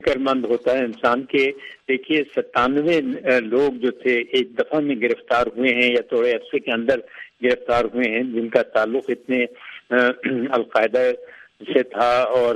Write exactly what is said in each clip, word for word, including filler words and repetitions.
فکر مند ہوتا ہے انسان کے. دیکھیے ستانوے لوگ جو تھے ایک دفعہ میں گرفتار ہوئے ہیں یا تھوڑے عرصے کے اندر گرفتار ہوئے ہیں جن کا تعلق اتنے القاعدہ سے تھا اور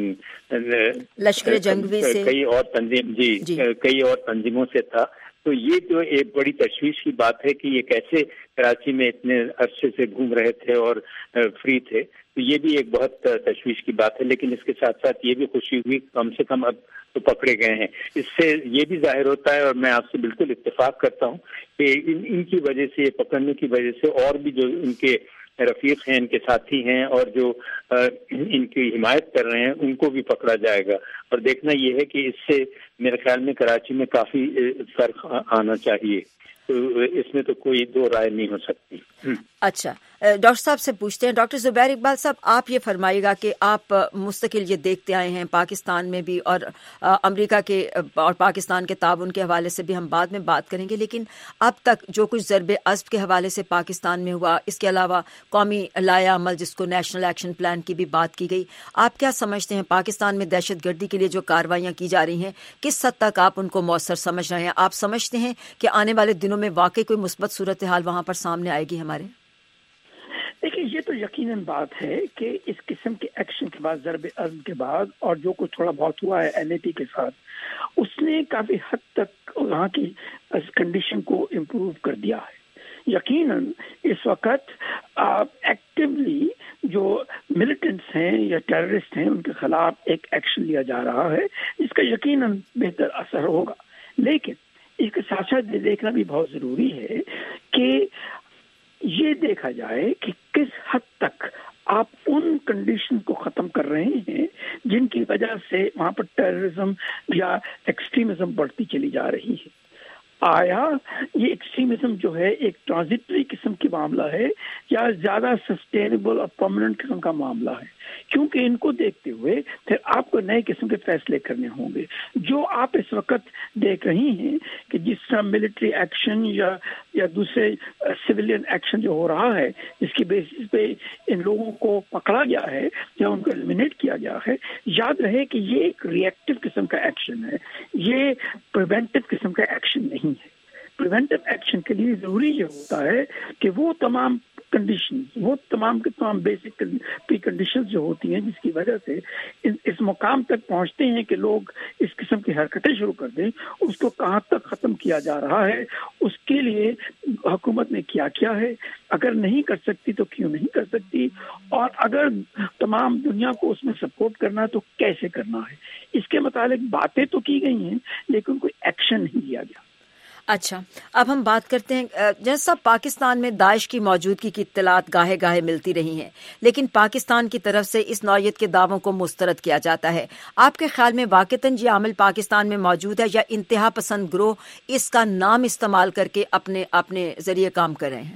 لشکر جنگوی سے کئی اور تنظیم جی, جی کئی اور تنظیموں سے تھا. تو یہ جو ایک بڑی تشویش کی بات ہے کہ یہ کیسے کراچی میں اتنے عرصے سے گھوم رہے تھے اور فری تھے. تو یہ بھی ایک بہت تشویش کی بات ہے. لیکن اس کے ساتھ ساتھ یہ بھی خوشی ہوئی کم سے کم اب تو پکڑے گئے ہیں. اس سے یہ بھی ظاہر ہوتا ہے اور میں آپ سے بالکل اتفاق کرتا ہوں کہ ان, ان کی وجہ سے یہ پکڑنے کی وجہ سے اور بھی جو ان کے رفیق ہیں ان کے ساتھی ہیں اور جو ان کی حمایت کر رہے ہیں ان کو بھی پکڑا جائے گا. اور دیکھنا یہ ہے کہ اس سے میرے خیال میں کراچی میں کافی فرق آنا چاہیے. تو اس میں تو کوئی دو رائے نہیں ہو سکتی. اچھا ڈاکٹر صاحب سے پوچھتے ہیں. ڈاکٹر زبیر اقبال صاحب آپ یہ فرمائیے گا کہ آپ مستقل یہ دیکھتے آئے ہیں پاکستان میں بھی اور امریکہ کے اور پاکستان کے تعاون کے حوالے سے بھی ہم بعد میں بات کریں گے, لیکن اب تک جو کچھ ضرب عضب کے حوالے سے پاکستان میں ہوا, اس کے علاوہ قومی لائحہ عمل جس کو نیشنل ایکشن پلان کی بھی بات کی گئی, آپ کیا سمجھتے ہیں پاکستان میں دہشت گردی کے لیے جو کارروائیاں کی جا رہی ہیں کس حد تک آپ ان کو مؤثر سمجھ رہے ہیں؟ آپ سمجھتے ہیں کہ آنے والے دنوں میں واقعی کوئی مثبت صورتحال وہاں پر سامنے آئے گی ہمارے؟ دیکھیے یہ تو یقیناً بات ہے کہ اس قسم کے ایکشن کے بعد, ضرب عزم کے بعد اور جو کچھ تھوڑا بہت ہوا ہے این اے ٹی کے ساتھ, اس نے کافی حد تک وہاں کی کنڈیشن کو امپروو کر دیا ہے. یقیناً اس وقت ایکٹیولی جو ملیٹنٹس ہیں یا ٹیررسٹ ہیں ان کے خلاف ایک ایکشن لیا جا رہا ہے جس کا یقیناً بہتر اثر ہوگا. لیکن اس کے ساتھ ساتھ یہ دیکھنا بھی بہت ضروری ہے کہ یہ دیکھا جائے کہ کس حد تک آپ ان کنڈیشن کو ختم کر رہے ہیں جن کی وجہ سے وہاں پر ٹیررزم یا ایکسٹریمزم بڑھتی چلی جا رہی ہے. آیا یہ ایکسٹریمزم جو ہے ایک ٹرانزٹری قسم کی معاملہ ہے یا زیادہ سسٹینیبل اور پرماننٹ قسم کا معاملہ ہے؟ کیونکہ ان کو دیکھتے ہوئے پھر آپ کو نئے قسم کے فیصلے کرنے ہوں گے. جو آپ اس وقت دیکھ رہی ہیں کہ جس طرح ملٹری ایکشن یا یا دوسرے سویلین ایکشن جو ہو رہا ہے جس کی بیسس پہ ان لوگوں کو پکڑا گیا ہے یا ان کو ایلیمینیٹ کیا گیا ہے, یاد رہے کہ یہ ایک ری ایکٹیو قسم کا ایکشن ہے, یہ پریونٹیو قسم کا ایکشن نہیں ہے. پریونٹیو ایکشن کے لیے ضروری یہ ہوتا ہے کہ وہ تمام کنڈیشن وہ تمام کے تمام بیسک پری کنڈیشن جو ہوتی ہیں جس کی وجہ سے اس مقام تک پہنچتے ہیں کہ لوگ اس قسم کی حرکتیں شروع کر دیں, اس کو کہاں تک ختم کیا جا رہا ہے, اس کے لیے حکومت نے کیا کیا ہے, اگر نہیں کر سکتی تو کیوں نہیں کر سکتی, اور اگر تمام دنیا کو اس میں سپورٹ کرنا ہے تو کیسے کرنا ہے. اس کے متعلق باتیں تو کی گئی ہیں لیکن کوئی ایکشن نہیں لیا گیا. اچھا اب ہم بات کرتے ہیں جیسا پاکستان میں داعش کی موجودگی کی اطلاعات گاہے گاہے ملتی رہی ہیں, لیکن پاکستان کی طرف سے اس نوعیت کے دعووں کو مسترد کیا جاتا ہے. آپ کے خیال میں واقعتاً یہ عمل پاکستان میں موجود ہے یا انتہا پسند گروہ اس کا نام استعمال کر کے اپنے اپنے ذریعے کام کر رہے ہیں؟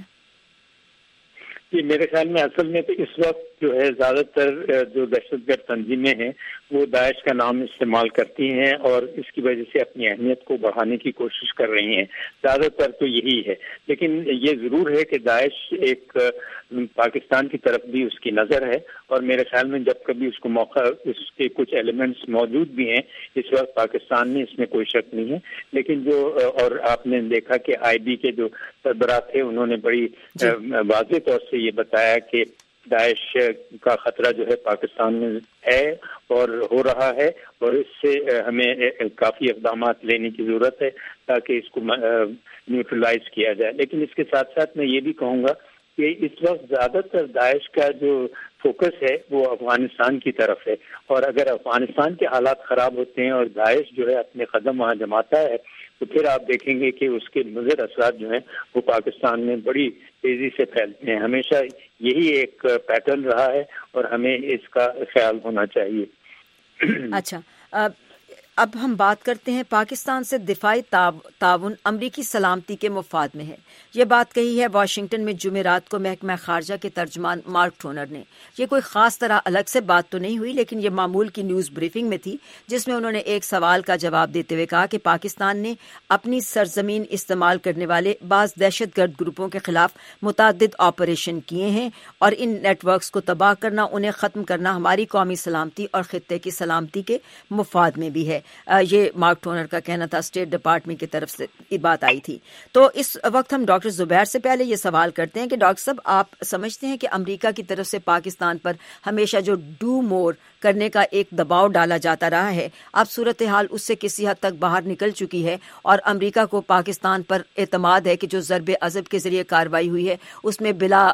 جی میرے خیال میں اصل میں تو اس وقت جو ہے زیادہ تر جو دہشت گرد تنظیمیں ہیں وہ داعش کا نام استعمال کرتی ہیں اور اس کی وجہ سے اپنی اہمیت کو بڑھانے کی کوشش کر رہی ہیں. زیادہ تر تو یہی ہے, لیکن یہ ضرور ہے کہ داعش ایک پاکستان کی طرف بھی اس کی نظر ہے اور میرے خیال میں جب کبھی اس کو موقع, اس کے کچھ ایلیمنٹس موجود بھی ہیں اس وقت پاکستان میں, اس میں کوئی شک نہیں ہے. لیکن جو اور آپ نے دیکھا کہ آئی بی کے جو سربراہ تھے انہوں نے بڑی واضح طور سے یہ بتایا کہ داعش کا خطرہ جو ہے پاکستان میں ہے اور ہو رہا ہے اور اس سے ہمیں کافی اقدامات لینے کی ضرورت ہے تاکہ اس کو نیوٹرلائز کیا جائے. لیکن اس کے ساتھ ساتھ میں یہ بھی کہوں گا کہ اس وقت زیادہ تر داعش کا جو فوکس ہے وہ افغانستان کی طرف ہے, اور اگر افغانستان کے حالات خراب ہوتے ہیں اور داعش جو ہے اپنے قدم وہاں جماتا ہے تو پھر آپ دیکھیں گے کہ اس کے مضر اثرات جو ہیں وہ پاکستان میں بڑی تیزی سے پھیلتے ہیں. ہمیشہ یہی ایک پیٹرن رہا ہے اور ہمیں اس کا خیال ہونا چاہیے. اچھا اب ہم بات کرتے ہیں پاکستان سے دفاعی تعاون امریکی سلامتی کے مفاد میں ہے. یہ بات کہی ہے واشنگٹن میں جمعرات کو محکمہ خارجہ کے ترجمان مارک ٹونر نے. یہ کوئی خاص طرح الگ سے بات تو نہیں ہوئی, لیکن یہ معمول کی نیوز بریفنگ میں تھی جس میں انہوں نے ایک سوال کا جواب دیتے ہوئے کہا کہ پاکستان نے اپنی سرزمین استعمال کرنے والے بعض دہشت گرد گروپوں کے خلاف متعدد آپریشن کیے ہیں اور ان نیٹ ورکس کو تباہ کرنا, انہیں ختم کرنا ہماری قومی سلامتی اور خطے کی سلامتی کے مفاد میں بھی ہے. یہ مارک ٹونر کا کہنا تھا، اسٹیٹ ڈپارٹمنٹ کی طرف سے یہ بات آئی تھی. تو اس وقت ہم ڈاکٹر زبیر سے پہلے یہ سوال کرتے ہیں کہ ڈاکٹر صاحب آپ سمجھتے ہیں کہ امریکہ کی طرف سے پاکستان پر ہمیشہ جو ڈو مور کرنے کا ایک دباؤ ڈالا جاتا رہا ہے، اب صورتحال اس سے کسی حد تک باہر نکل چکی ہے اور امریکہ کو پاکستان پر اعتماد ہے کہ جو ضرب عضب کے ذریعے کارروائی ہوئی ہے اس میں بلا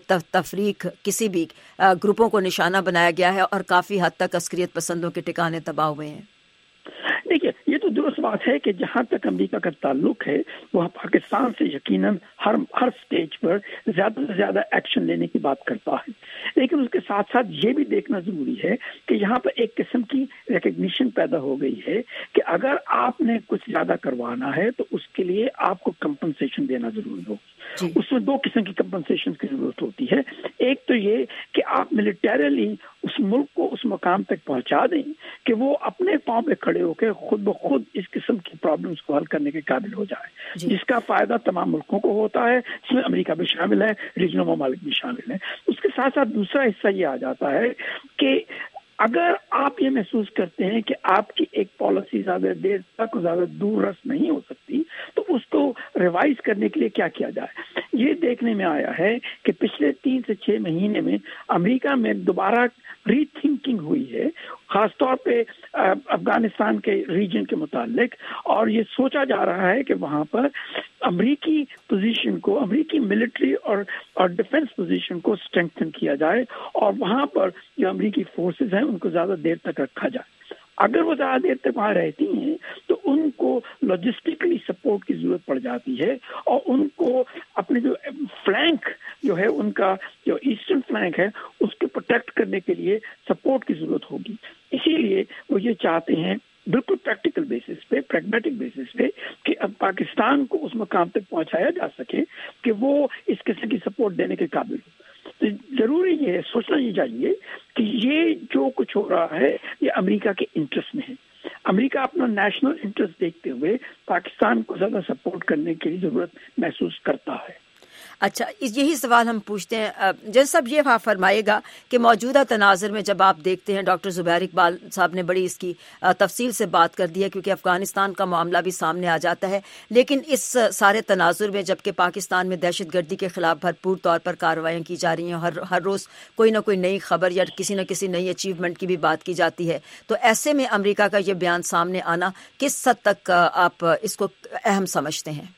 تفریق کسی بھی گروپوں کو نشانہ بنایا گیا ہے اور کافی حد تک عسکریت پسندوں کے ٹھکانے تباہ ہوئے ہیں؟ دیکھیے، یہ تو درست بات ہے کہ جہاں تک امریکہ کا تعلق ہے وہ پاکستان سے یقیناً ہر ہر سٹیج پر زیادہ سے زیادہ ایکشن لینے کی بات کرتا ہے، لیکن اس کے ساتھ ساتھ یہ بھی دیکھنا ضروری ہے کہ یہاں پر ایک قسم کی ریکگنیشن پیدا ہو گئی ہے کہ اگر آپ نے کچھ زیادہ کروانا ہے تو اس کے لیے آپ کو کمپنسیشن دینا ضروری ہو. اس میں دو قسم کی کمپنسیشن کی ضرورت ہوتی ہے. ایک تو یہ کہ آپ ملیٹریلی اس ملک کو اس مقام تک پہنچا دیں کہ وہ اپنے پاؤں پہ کھڑے ہو کے خود بخود اس قسم کی پرابلمس کو حل کرنے کے قابل ہو جائے، جس کا فائدہ تمام ملکوں کو ہوتا ہے، اس میں امریکہ بھی شامل ہے، ریجنل ممالک بھی شامل ہیں. اس کے ساتھ ساتھ دوسرا حصہ یہ آ جاتا ہے کہ اگر آپ یہ محسوس کرتے ہیں کہ آپ کی ایک پالیسی زیادہ دیر تک زیادہ دور رس نہیں ہو سکتی تو اس کو ریوائز کرنے کے لیے کیا کیا جائے. یہ دیکھنے میں آیا ہے کہ پچھلے تین سے چھ مہینے میں امریکہ میں دوبارہ ری تھنکنگ ہوئی ہے، خاص طور پہ افغانستان کے ریجن کے متعلق، اور یہ سوچا جا رہا ہے کہ وہاں پر امریکی پوزیشن کو، امریکی ملٹری اور اور ڈیفنس پوزیشن کو اسٹرینتھن کیا جائے اور وہاں پر جو امریکی فورسز ہیں ان کو زیادہ دیر تک رکھا جائے. اگر وہ زیادہ دیر تک وہاں رہتی ہیں تو ان کو لاجسٹکلی سپورٹ کی ضرورت پڑ جاتی ہے اور ان کو اپنے جو فلینک جو ہے ان کا جو ایسٹرن فلینک ہے اس کو پروٹیکٹ کرنے کے لیے سپورٹ کی ضرورت ہوگی. اسی لیے وہ یہ چاہتے ہیں بالکل پریکٹیکل بیسس پہ، پریگمیٹک بیسس پہ، کہ اب پاکستان کو اس مقام تک پہنچایا جا سکے کہ وہ اس قسم کی سپورٹ دینے کے قابل ہو. تو ضروری یہ ہے، سوچنا یہ چاہیے کہ یہ جو کچھ ہو رہا ہے یہ امریکہ کے انٹرسٹ میں ہے. امریکہ اپنا نیشنل انٹرسٹ دیکھتے ہوئے پاکستان کو زیادہ سپورٹ کرنے کی ضرورت محسوس کرتا ہے. اچھا، یہی سوال ہم پوچھتے ہیں جج صاحب، یہ فرمائے گا کہ موجودہ تناظر میں جب آپ دیکھتے ہیں، ڈاکٹر زبیر اقبال صاحب نے بڑی اس کی تفصیل سے بات کر دی ہے کیونکہ افغانستان کا معاملہ بھی سامنے آ جاتا ہے، لیکن اس سارے تناظر میں جبکہ پاکستان میں دہشت گردی کے خلاف بھرپور طور پر کارروائیاں کی جا رہی ہیں، ہر ہر روز کوئی نہ کوئی نئی خبر یا کسی نہ کسی نئی اچیومنٹ کی بھی بات کی جاتی ہے، تو ایسے میں امریکہ کا یہ بیان سامنے آنا کس حد تک آپ اس کو اہم سمجھتے ہیں؟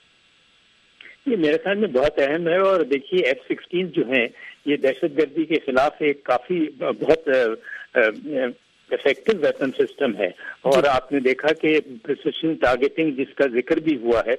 یہ میرے خیال میں بہت اہم ہے، اور دیکھیے ایف سکسٹین جو ہیں یہ دہشت گردی کے خلاف ایک کافی بہت افیکٹو ویپن سسٹم ہے، اور آپ نے دیکھا کہ پریسیشن ٹارگیٹنگ جس کا ذکر بھی ہوا ہے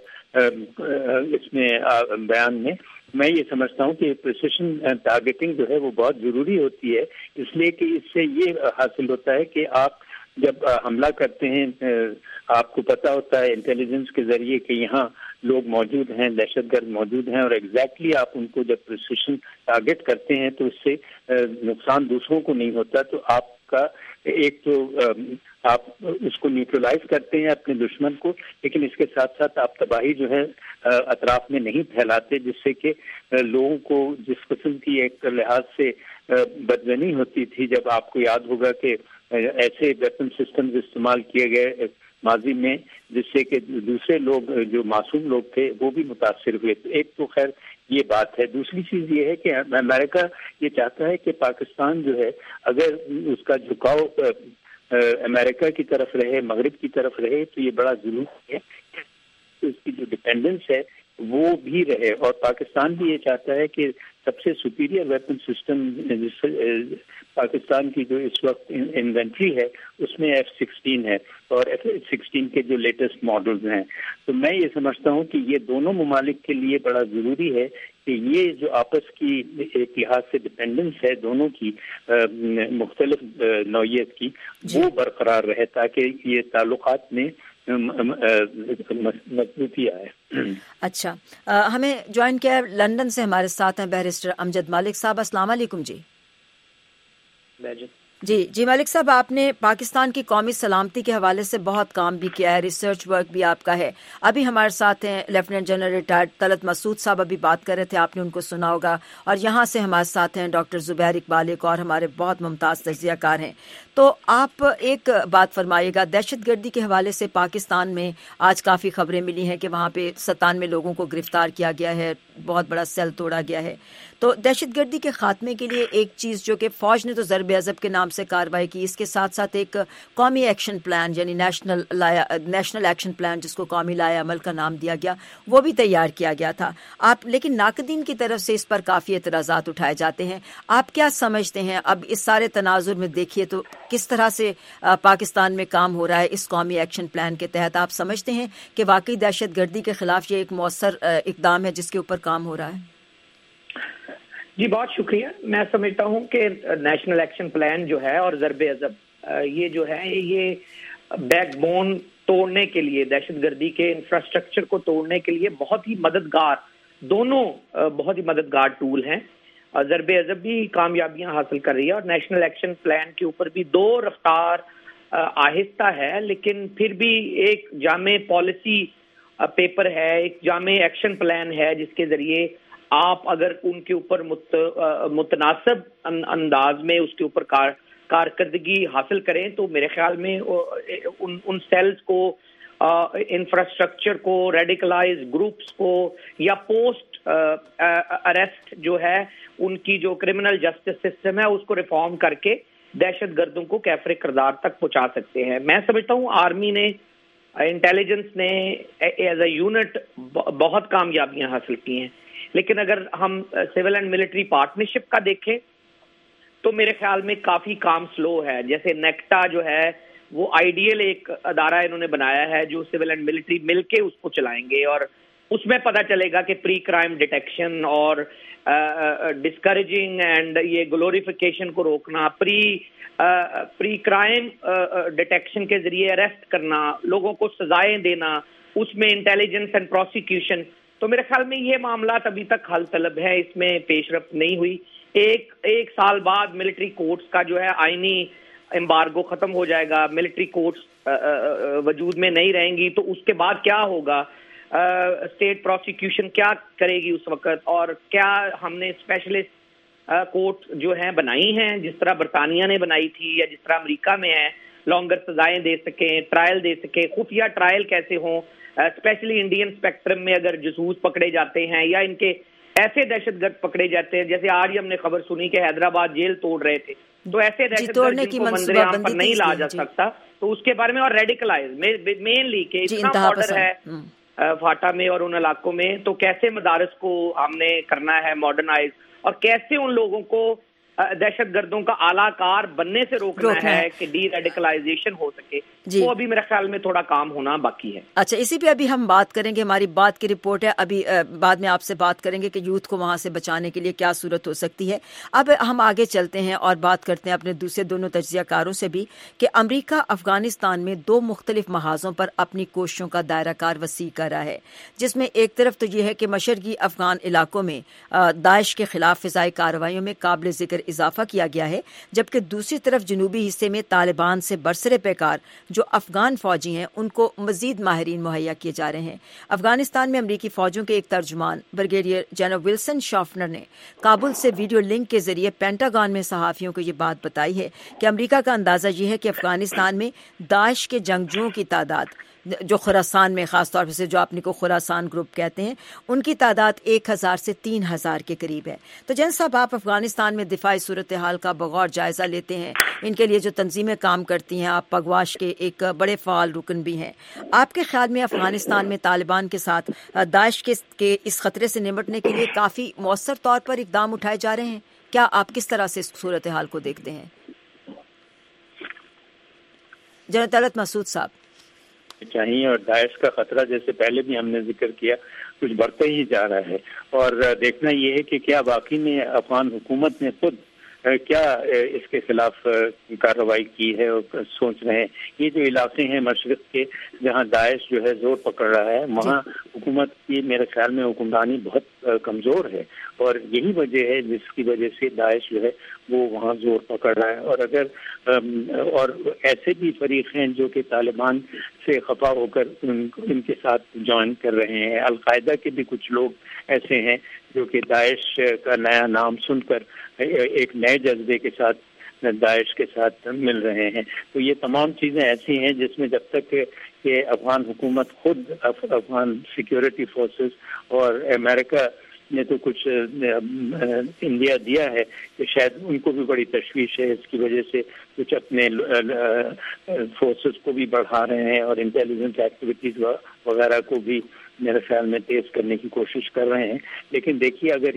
اس میں بیان میں، میں یہ سمجھتا ہوں کہ پریسیشن ٹارگیٹنگ جو ہے وہ بہت ضروری ہوتی ہے، اس لیے کہ اس سے یہ حاصل ہوتا ہے کہ آپ جب حملہ کرتے ہیں آپ کو پتہ ہوتا ہے انٹیلیجنس کے ذریعے کہ یہاں لوگ موجود ہیں، دہشت گرد موجود ہیں، اور ایگزیکٹلی آپ ان کو جب پریسیشن ٹارگیٹ کرتے ہیں تو اس سے نقصان دوسروں کو نہیں ہوتا، تو آپ کا ایک تو آپ اس کو نیوٹرلائز کرتے ہیں اپنے دشمن کو، لیکن اس کے ساتھ ساتھ آپ تباہی جو ہے اطراف میں نہیں پھیلاتے، جس سے کہ لوگوں کو جس قسم کی ایک لحاظ سے بدگنی ہوتی تھی، جب آپ کو یاد ہوگا کہ ایسے ویپن سسٹمز استعمال کیے گئے ماضی میں جس سے کہ دوسرے لوگ جو معصوم لوگ تھے وہ بھی متاثر ہوئے. تو ایک تو خیر یہ بات ہے. دوسری چیز یہ ہے کہ امریکہ یہ چاہتا ہے کہ پاکستان جو ہے اگر اس کا جھکاؤ امریکہ کی طرف رہے، مغرب کی طرف رہے، تو یہ بڑا ضروری ہے کہ اس کی جو ڈپینڈنس ہے وہ بھی رہے. اور پاکستان بھی یہ چاہتا ہے کہ سب سے سپیریئر ویپن سسٹم پاکستان کی جو اس وقت انوینٹری ہے اس میں ایف سکسٹین ہے اور ایف سکسٹین کے جو لیٹسٹ ماڈلز ہیں. تو میں یہ سمجھتا ہوں کہ یہ دونوں ممالک کے لیے بڑا ضروری ہے کہ یہ جو آپس کی ایک لحاظ سے ڈپینڈنس ہے دونوں کی مختلف نوعیت کی وہ برقرار رہے تاکہ یہ تعلقات میں مضبوطی آئے. اچھا، ہمیں جوائن کیا لندن سے ہمارے ساتھ ہیں بیرسٹر امجد ملک صاحب. السلام علیکم. جی جی جی ملک صاحب، آپ نے پاکستان کی قومی سلامتی کے حوالے سے بہت کام بھی کیا ہے، ریسرچ ورک بھی آپ کا ہے. ابھی ہمارے ساتھ ہیں lieutenant general retired Talat Masood صاحب، ابھی بات کر رہے تھے، آپ نے ان کو سنا ہوگا. اور یہاں سے ہمارے ساتھ ہیں ڈاکٹر زبیر اقبال، ایک اور ہمارے بہت ممتاز تجزیہ کار ہیں. تو آپ ایک بات فرمائیے گا، دہشت گردی کے حوالے سے پاکستان میں آج کافی خبریں ملی ہیں کہ وہاں پہ ستانوے لوگوں کو گرفتار کیا گیا ہے، بہت بڑا سیل توڑا گیا ہے. تو دہشت گردی کے خاتمے کے لیے ایک چیز جو کہ فوج نے تو ضرب عضب کے نام سے کارروائی کی، اس کے ساتھ ساتھ ایک قومی ایکشن پلان یعنی نیشنل لایا نیشنل ایکشن پلان جس کو قومی لائحہ عمل کا نام دیا گیا، وہ بھی تیار کیا گیا تھا. آپ لیکن ناقدین کی طرف سے اس پر کافی اعتراضات اٹھائے جاتے ہیں. آپ کیا سمجھتے ہیں اب اس سارے تناظر میں دیکھیے تو کس طرح سے پاکستان میں کام ہو رہا ہے اس قومی ایکشن پلان کے تحت؟ آپ سمجھتے ہیں کہ واقعی دہشت گردی کے خلاف یہ ایک مؤثر اقدام ہے جس کے اوپر کام ہو رہا ہے؟ جی بہت شکریہ. میں سمجھتا ہوں کہ نیشنل ایکشن پلان جو ہے اور ضرب عضب یہ جو ہے یہ بیک بون توڑنے کے لیے، دہشت گردی کے انفراسٹرکچر کو توڑنے کے لیے بہت ہی مددگار، دونوں بہت ہی مددگار ٹول ہیں. ضرب عضب بھی کامیابیاں حاصل کر رہی ہے اور نیشنل ایکشن پلان کے اوپر بھی دو رفتار آہستہ ہے، لیکن پھر بھی ایک جامع پالیسی پیپر ہے، ایک جامع ایکشن پلان ہے جس کے ذریعے آپ اگر ان کے اوپر متناسب انداز میں اس کے اوپر کار کارکردگی حاصل کریں تو میرے خیال میں ان ان سیلز کو، انفراسٹرکچر کو، ریڈیکلائز گروپس کو یا پوسٹ اریسٹ جو ہے ان کی جو کرمنل جسٹس سسٹم ہے اس کو ریفارم کر کے دہشت گردوں کو کیفر کردار تک پہنچا سکتے ہیں. میں سمجھتا ہوں آرمی نے، انٹیلیجنس نے ایز اے یونٹ بہت کامیابیاں حاصل کی ہیں، لیکن اگر ہم سول اینڈ ملٹری پارٹنرشپ کا دیکھیں تو میرے خیال میں کافی کام سلو ہے. جیسے نیکٹا جو ہے وہ آئیڈیل ایک ادارہ انہوں نے بنایا ہے جو سول اینڈ ملٹری مل کے اس کو چلائیں گے، اور اس میں پتہ چلے گا کہ پری کرائم ڈیٹیکشن اور ڈسکریجنگ اینڈ یہ گلوریفیکیشن کو روکنا، پری پری کرائم ڈیٹیکشن کے ذریعے اریسٹ کرنا، لوگوں کو سزائیں دینا، اس میں انٹیلیجنس اینڈ پروسیکیوشن. تو میرے خیال میں یہ معاملات ابھی تک حل طلب ہے، اس میں پیش رفت نہیں ہوئی. ایک ایک سال بعد ملٹری کورٹس کا جو ہے آئینی امبارگو ختم ہو جائے گا، ملٹری کورٹس وجود میں نہیں رہیں گی، تو اس کے بعد کیا ہوگا؟ اسٹیٹ پروسیکیوشن کیا کرے گی اس وقت؟ اور کیا ہم نے اسپیشلسٹ کورٹ جو ہیں بنائی ہیں جس طرح برطانیہ نے بنائی تھی یا جس طرح امریکہ میں ہے، لانگر سزائیں دے سکیں، ٹرائل دے سکیں، خفیہ ٹرائل کیسے ہوں، اسپیشلی انڈین اسپیکٹرم میں اگر جاسوس پکڑے جاتے ہیں یا ان کے ایسے دہشت گرد پکڑے جاتے ہیں، جیسے آج ہی ہم نے خبر سنی کہ حیدرآباد جیل توڑ رہے تھے، تو ایسے دہشت گرد جن کو منظر عام پر نہیں لایا جا سکتا تو اس کے بارے میں، اور ریڈیکلائز مینلی کہ اتنا بارڈر ہے فاٹا میں اور ان علاقوں میں، تو کیسے مدارس کو ہم نے کرنا ہے ماڈرنائز، اور کیسے ان لوگوں کو دہشت گردوں کا اعلیٰ کار بننے سے روکنا, روکنا ہے, ہے کہ ڈی ریڈیکلائزیشن ہو سکے جی. وہ ابھی میرے خیال میں تھوڑا کام ہونا باقی ہے. اچھا, اسی پہ ابھی ہم بات کریں گے, ہماری بات کی رپورٹ ہے, ابھی بعد میں آپ سے بات کریں گے کہ یوتھ کو وہاں سے بچانے کے لیے کیا صورت ہو سکتی ہے. اب ہم آگے چلتے ہیں اور بات کرتے ہیں اپنے دوسرے دونوں تجزیہ کاروں سے بھی کہ امریکہ افغانستان میں دو مختلف محاذوں پر اپنی کوششوں کا دائرہ کار وسیع کر رہا ہے, جس میں ایک طرف تو یہ ہے کہ مشرقی افغان علاقوں میں داعش کے خلاف فضائی کارروائیوں میں قابل ذکر اضافہ کیا گیا ہے, جبکہ دوسری طرف جنوبی حصے میں طالبان سے برسر پیکار جو افغان فوجی ہیں ان کو مزید ماہرین مہیا کیے جا رہے ہیں. افغانستان میں امریکی فوجوں کے ایک ترجمان بریگیڈیئر جنرل ولسن شافنر نے کابل سے ویڈیو لنک کے ذریعے پینٹاگون میں صحافیوں کو یہ بات بتائی ہے کہ امریکہ کا اندازہ یہ ہے کہ افغانستان میں داعش کے جنگجوؤں کی تعداد جو خراسان میں, خاص طور سے جو اپنے کو خراسان گروپ کہتے ہیں, ان کی تعداد ایک ہزار سے تین ہزار کے قریب ہے. تو جن صاحب, آپ افغانستان میں دفاعی صورتحال کا بغور جائزہ لیتے ہیں, ان کے لیے جو تنظیمیں کام کرتی ہیں, آپ پگواش کے ایک بڑے فعال رکن بھی ہیں. آپ کے خیال میں افغانستان میں طالبان کے ساتھ داعش کے اس خطرے سے نمٹنے کے لیے کافی مؤثر طور پر اقدام اٹھائے جا رہے ہیں؟ کیا آپ کس طرح سے اس صورتحال کو دیکھتے ہیں جنرل طلعت مسعود صاحب؟ چاہیے, اور داعش کا خطرہ جیسے پہلے بھی ہم نے ذکر کیا کچھ بڑھتا ہی جا رہا ہے, اور دیکھنا یہ ہے کہ کیا واقعی میں افغان حکومت نے خود کیا اس کے خلاف کارروائی کی ہے اور سوچ رہے ہیں. یہ جو علاقے ہیں مشرق کے جہاں داعش جو ہے زور پکڑ رہا ہے وہاں حکومت کی میرے خیال میں حکمرانی بہت کمزور ہے اور یہی وجہ ہے جس کی وجہ سے داعش جو ہے وہ وہاں زور پکڑ رہا ہے. اور اگر اور ایسے بھی فریق ہیں جو کہ طالبان سے خفا ہو کر ان, ان کے ساتھ جوائن کر رہے ہیں. القاعدہ کے بھی کچھ لوگ ایسے ہیں جو کہ داعش کا نیا نام سن کر ایک نئے جذبے کے ساتھ داعش کے ساتھ مل رہے ہیں. تو یہ تمام چیزیں ایسی ہیں جس میں جب تک کہ افغان حکومت خود افغان سیکیورٹی فورسز اور امریکہ نے تو کچھ انڈیا دیا ہے کہ شاید ان کو بھی بڑی تشویش ہے, اس کی وجہ سے کچھ اپنے فورسز کو بھی بڑھا رہے ہیں اور انٹیلیجنس ایکٹیویٹیز وغیرہ کو بھی میرے خیال میں تیز کرنے کی کوشش کر رہے ہیں. لیکن دیکھیے اگر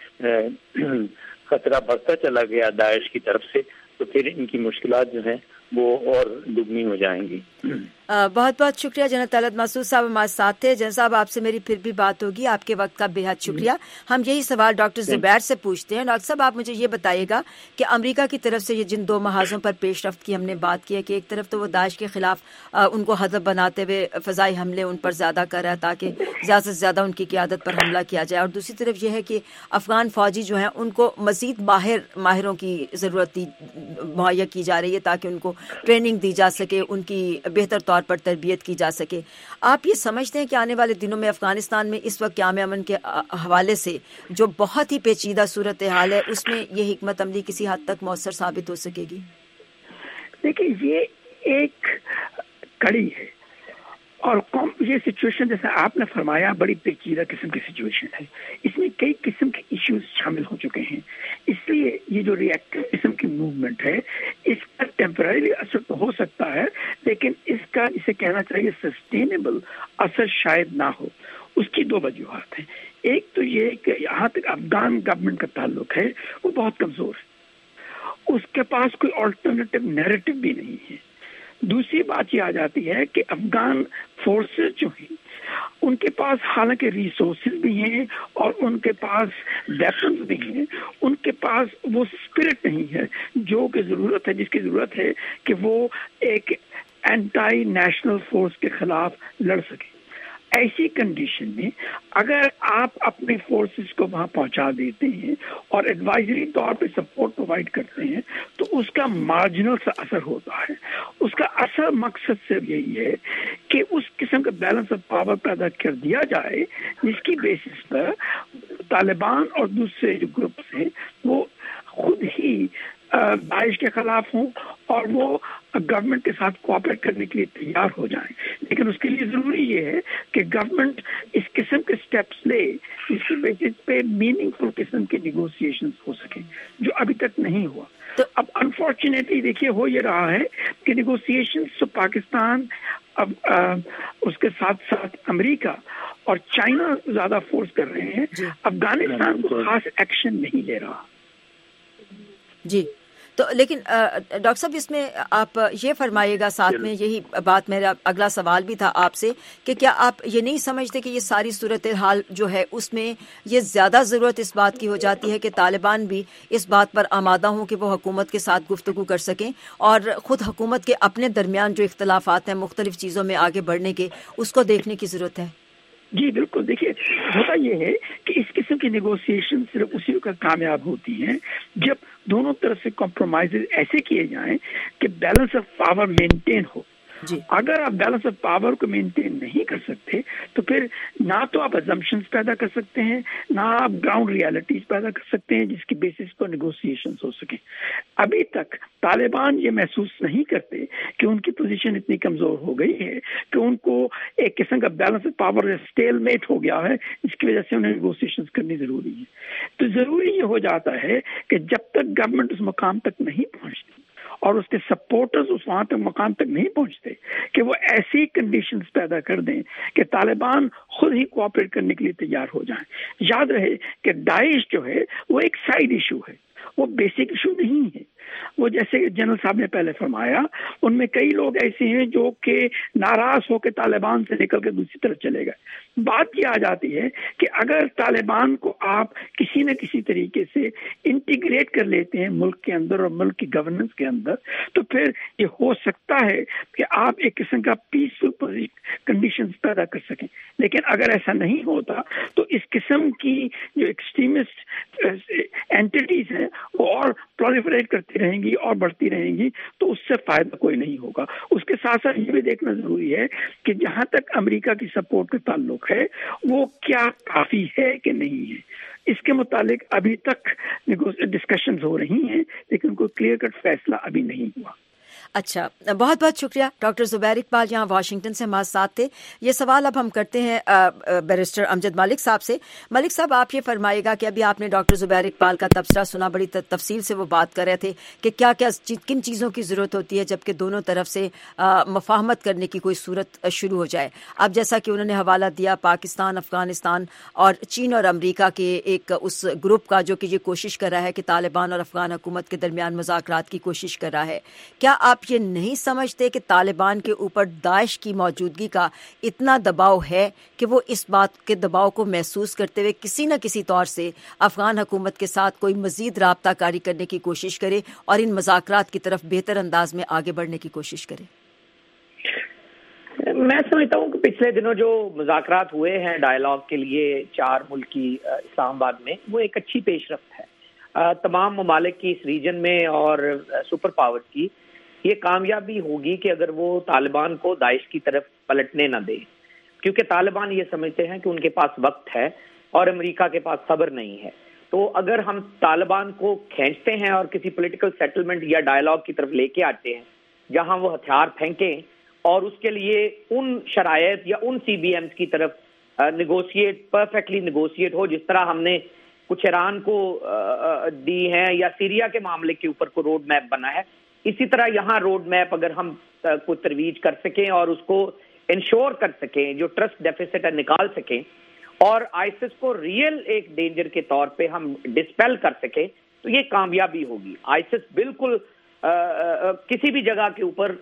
یہ خطرہ بڑھتا چلا گیا داعش کی طرف سے تو پھر ان کی مشکلات جو ہیں وہ اور دگنی ہو جائیں گی. بہت بہت شکریہ جناب طلعت مسعود صاحب ہمارے ساتھ تھے. جن صاحب آپ سے میری پھر بھی بات ہوگی, آپ کے وقت کا بے حد شکریہ. ہم یہی سوال ڈاکٹر زبیر سے پوچھتے ہیں. ڈاکٹر صاحب آپ مجھے یہ بتائیے گا کہ امریکہ کی طرف سے یہ جن دو محاذوں پر پیش رفت کی ہم نے بات کی ہے کہ ایک طرف تو وہ داعش کے خلاف ان کو ہدف بناتے ہوئے فضائی حملے ان پر زیادہ کر رہا ہے تاکہ زیادہ سے زیادہ ان کی قیادت پر حملہ کیا جائے, اور دوسری طرف یہ ہے کہ افغان فوجی جو ہیں ان کو مزید ماہر ماہروں کی ضرورت مہیا کی جا رہی ہے تاکہ ان کو ٹریننگ دی جا سکے, ان کی بہتر طور پر تربیت کی جا سکے. آپ یہ سمجھتے ہیں کہ آنے والے دنوں میں افغانستان میں اس وقت قیام امن کے حوالے سے جو بہت ہی پیچیدہ صورتحال ہے اس میں یہ حکمت عملی کسی حد تک مؤثر ثابت ہو سکے گی؟ دیکھیں یہ ایک کڑی ہے اور یہ سچویشن جیسا آپ نے فرمایا بڑی پیچیدہ قسم کی سچویشن ہے. اس میں کئی قسم کے ایشوز شامل ہو چکے ہیں, اس لیے یہ جو ری ایکٹیو قسم کی موومنٹ ہے اس کا ٹیمپرری اثر تو ہو سکتا ہے لیکن اس کا اسے کہنا چاہیے سسٹینیبل اثر شاید نہ ہو. اس کی دو وجوہات ہیں. ایک تو یہ کہ یہاں تک افغان گورنمنٹ کا تعلق ہے وہ بہت کمزور ہے, اس کے پاس کوئی آلٹرنیٹو نیریٹو بھی نہیں ہے. دوسری بات یہ آ جاتی ہے کہ افغان فورسز جو ہیں ان کے پاس حالانکہ ریسورسز بھی ہیں اور ان کے پاس ویپنز بھی ہیں, ان کے پاس وہ اسپرٹ نہیں ہے جو کہ ضرورت ہے جس کی ضرورت ہے کہ وہ ایک اینٹائی نیشنل فورس کے خلاف لڑ سکے. ایسی کنڈیشن میں اگر آپ اپنے فورسز کو وہاں پہنچا دیتے ہیں اور ایڈوائزری طور پہ سپورٹ پرووائڈ کرتے ہیں تو اس کا مارجنل سا اثر ہوتا ہے. اس کا اثر مقصد صرف یہی ہے کہ اس قسم کا بیلنس آف پاور پیدا کر دیا جائے جس کی بیسس پر طالبان اور دوسرے جو گروپس ہیں وہ خود ہی داعش کے خلاف ہوں اور وہ گورنمنٹ کے ساتھ کوآپریٹ کرنے کے لیے تیار ہو جائیں. لیکن اس کے لیے ضروری یہ ہے کہ گورنمنٹ اس قسم کے سٹیپس لے جس کی بیسس پہ میننگ فل قسم کے نیگوسیشنز ہو سکیں جو ابھی تک نہیں ہوا. تو اب انفارچونیٹلی دیکھیے ہو یہ رہا ہے کہ نیگوسیشنز تو پاکستان اب اس کے ساتھ ساتھ امریکہ اور چائنا زیادہ فورس کر رہے ہیں, افغانستان کو خاص ایکشن نہیں لے رہا. جی تو لیکن ڈاکٹر صاحب اس میں آپ یہ فرمائیے گا ساتھ میں یہی بات میرا اگلا سوال بھی تھا آپ سے کہ کیا آپ یہ نہیں سمجھتے کہ یہ ساری صورتحال جو ہے اس میں یہ زیادہ ضرورت اس بات کی ہو جاتی ہے کہ طالبان بھی اس بات پر آمادہ ہوں کہ وہ حکومت کے ساتھ گفتگو کر سکیں اور خود حکومت کے اپنے درمیان جو اختلافات ہیں مختلف چیزوں میں آگے بڑھنے کے اس کو دیکھنے کی ضرورت ہے؟ جی بالکل. دیکھیے ہوتا یہ ہے کہ اس قسم کی نیگوسیشن صرف اسی وقت کامیاب ہوتی ہیں جب دونوں طرف سے کمپرومائز ایسے کیے جائیں کہ بیلنس آف پاور مینٹین ہو. جی اگر آپ بیلنس آف پاور کو مینٹین نہیں کر سکتے تو پھر نہ تو آپ ازمپشنز پیدا کر سکتے ہیں نہ آپ گراؤنڈ ریالٹیز پیدا کر سکتے ہیں جس کی بیسس پر نیگوسیشنز ہو سکیں. ابھی تک طالبان یہ محسوس نہیں کرتے کہ ان کی پوزیشن اتنی کمزور ہو گئی ہے کہ ان کو ایک قسم کا balance of power stalemate ہو گیا ہے جس کی وجہ سے انہیں نیگوسیشنز کرنی ضروری ہے. تو ضروری یہ ہو جاتا ہے کہ جب تک گورنمنٹ اس مقام تک نہیں پہنچتی اور اس کے سپورٹرز اس وہاں تک مقام تک نہیں پہنچتے کہ وہ ایسی کنڈیشنز پیدا کر دیں کہ طالبان خود ہی کوآپریٹ کرنے کے لیے تیار ہو جائیں. یاد رہے کہ داعش جو ہے وہ ایک سائیڈ ایشو ہے, وہ بیسک ایشو نہیں ہے. وہ جیسے کہ جنرل صاحب نے پہلے فرمایا ان میں کئی لوگ ایسے ہیں جو کہ ناراض ہو کے طالبان سے نکل کے دوسری طرف چلے گئے۔ بات یہ آ جاتی ہے کہ اگر طالبان کو آپ کسی نہ کسی طریقے سے انٹیگریٹ کر لیتے ہیں ملک کے اندر اور ملک کی گورننس کے اندر تو پھر یہ ہو سکتا ہے کہ آپ ایک قسم کا پیسفل کنڈیشنز پیدا کر سکیں، لیکن اگر ایسا نہیں ہوتا تو اس قسم کی جو ایکسٹریمسٹ اینٹیٹیز ہیں وہ اور پرولیفریٹ کرتی رہیں گی اور بڑھتی رہیں گی، تو اس سے فائدہ کوئی نہیں ہوگا۔ اس کے ساتھ ساتھ یہ بھی دیکھنا ضروری ہے کہ جہاں تک امریکہ کی سپورٹ کا تعلق ہے وہ کیا کافی ہے کہ نہیں ہے، اس کے متعلق ابھی تک ڈسکشنز ہو رہی ہیں لیکن کوئی کلیئر کٹ فیصلہ ابھی نہیں ہوا۔ اچھا، بہت بہت شکریہ ڈاکٹر زبیر اقبال یہاں واشنگٹن سے ہمارے ساتھ تھے۔ یہ سوال اب ہم کرتے ہیں بیرسٹر امجد ملک صاحب سے۔ ملک صاحب، آپ یہ فرمائے گا کہ ابھی آپ نے ڈاکٹر زبیر اقبال کا تبصرہ سنا، بڑی تفصیل سے وہ بات کر رہے تھے کہ کیا کیا کن چیزوں کی ضرورت ہوتی ہے جبکہ دونوں طرف سے مفاہمت کرنے کی کوئی صورت شروع ہو جائے۔ اب جیسا کہ انہوں نے حوالہ دیا پاکستان، افغانستان اور چین اور امریکہ کے ایک اس گروپ کا جو کہ یہ کوشش کر رہا ہے کہ طالبان اور افغان حکومت کے درمیان مذاکرات کی کوشش کر رہا ہے، کیا آپ یہ نہیں سمجھتے کہ طالبان کے اوپر داعش کی موجودگی کا اتنا دباؤ ہے کہ وہ اس بات کے دباؤ کو محسوس کرتے ہوئے کسی نہ کسی طور سے افغان حکومت کے ساتھ کوئی مزید رابطہ کاری کرنے کی کوشش کرے اور ان مذاکرات کی طرف بہتر انداز میں آگے بڑھنے کی کوشش کرے؟ میں سمجھتا ہوں کہ پچھلے دنوں جو مذاکرات ہوئے ہیں ڈائیلاگ کے لیے چار ملکی اسلام آباد میں، وہ ایک اچھی پیش رفت ہے تمام ممالک کی اس ریجن میں اور سپر پاور کی۔ یہ کامیابی ہوگی کہ اگر وہ طالبان کو داعش کی طرف پلٹنے نہ دے، کیونکہ طالبان یہ سمجھتے ہیں کہ ان کے پاس وقت ہے اور امریکہ کے پاس صبر نہیں ہے۔ تو اگر ہم طالبان کو کھینچتے ہیں اور کسی پولیٹیکل سیٹلمنٹ یا ڈائیلاگ کی طرف لے کے آتے ہیں جہاں وہ ہتھیار پھینکیں اور اس کے لیے ان شرائط یا ان سی بی ایمز کی طرف نیگوشیٹ پرفیکٹلی نیگوشیٹ ہو جس طرح ہم نے کچھ ایران کو دی ہیں یا سیریا کے معاملے کے اوپر کو روڈ میپ بنا ہے، اسی طرح یہاں روڈ میپ اگر ہم کو ترویج کر سکیں اور اس کو انشور کر سکیں، جو ٹرسٹ ڈیفیسٹ ہے نکال سکیں اور آئیسس کو ریئل ایک ڈینجر کے طور پہ ہم ڈسپیل کر سکیں تو یہ کامیابی ہوگی۔ آئیسس بالکل آ, آ, کسی بھی جگہ کے اوپر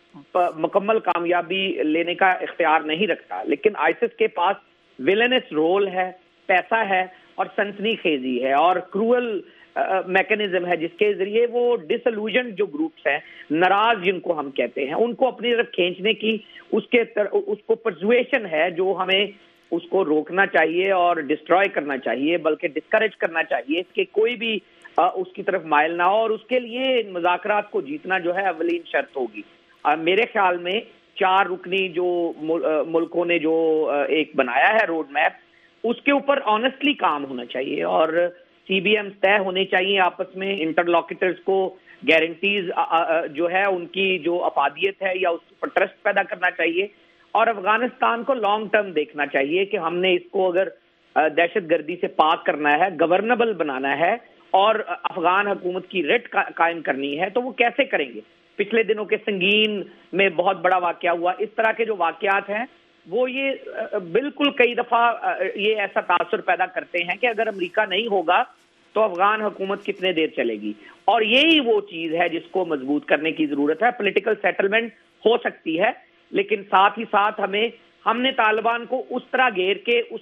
مکمل کامیابی لینے کا اختیار نہیں رکھتا، لیکن آئیسس کے پاس ویلنس رول ہے، پیسہ ہے اور سنسنی خیزی ہے اور کروئل میکنزم ہے جس کے ذریعے وہ ڈس الوژنڈ جو گروپس ہیں، ناراض جن کو ہم کہتے ہیں، ان کو اپنی طرف کھینچنے کی اس کے تر, اس کو پرسویشن ہے جو ہمیں اس کو روکنا چاہیے اور ڈسٹروائے کرنا چاہیے، بلکہ ڈسکریج کرنا چاہیے کہ کوئی بھی آ, اس کی طرف مائل نہ ہو، اور اس کے لیے مذاکرات کو جیتنا جو ہے اولین شرط ہوگی۔ آ, میرے خیال میں چار رکنی جو ملکوں نے جو ایک بنایا ہے روڈ میپ، اس کے اوپر آنیسٹلی کام ہونا چاہیے اور سی بی ایم طے ہونے چاہیے آپس میں، انٹرلاکیٹرز کو گارنٹیز جو ہے ان کی جو افادیت ہے یا اس پر ٹرسٹ پیدا کرنا چاہیے، اور افغانستان کو لانگ ٹرم دیکھنا چاہیے کہ ہم نے اس کو اگر دہشت گردی سے پاک کرنا ہے، گورنبل بنانا ہے اور افغان حکومت کی ریٹ قائم کرنی ہے تو وہ کیسے کریں گے۔ پچھلے دنوں کے سنگین میں بہت بڑا واقعہ ہوا، اس طرح کے جو واقعات ہیں وہ یہ بالکل کئی دفعہ یہ ایسا تاثر پیدا کرتے ہیں کہ اگر امریکہ نہیں ہوگا تو افغان حکومت کتنے دیر چلے گی، اور یہی وہ چیز ہے جس کو مضبوط کرنے کی ضرورت ہے۔ پولیٹیکل سیٹلمنٹ ہو سکتی ہے لیکن ساتھ ہی ساتھ ہمیں ہم نے طالبان کو اس طرح گھیر کے اس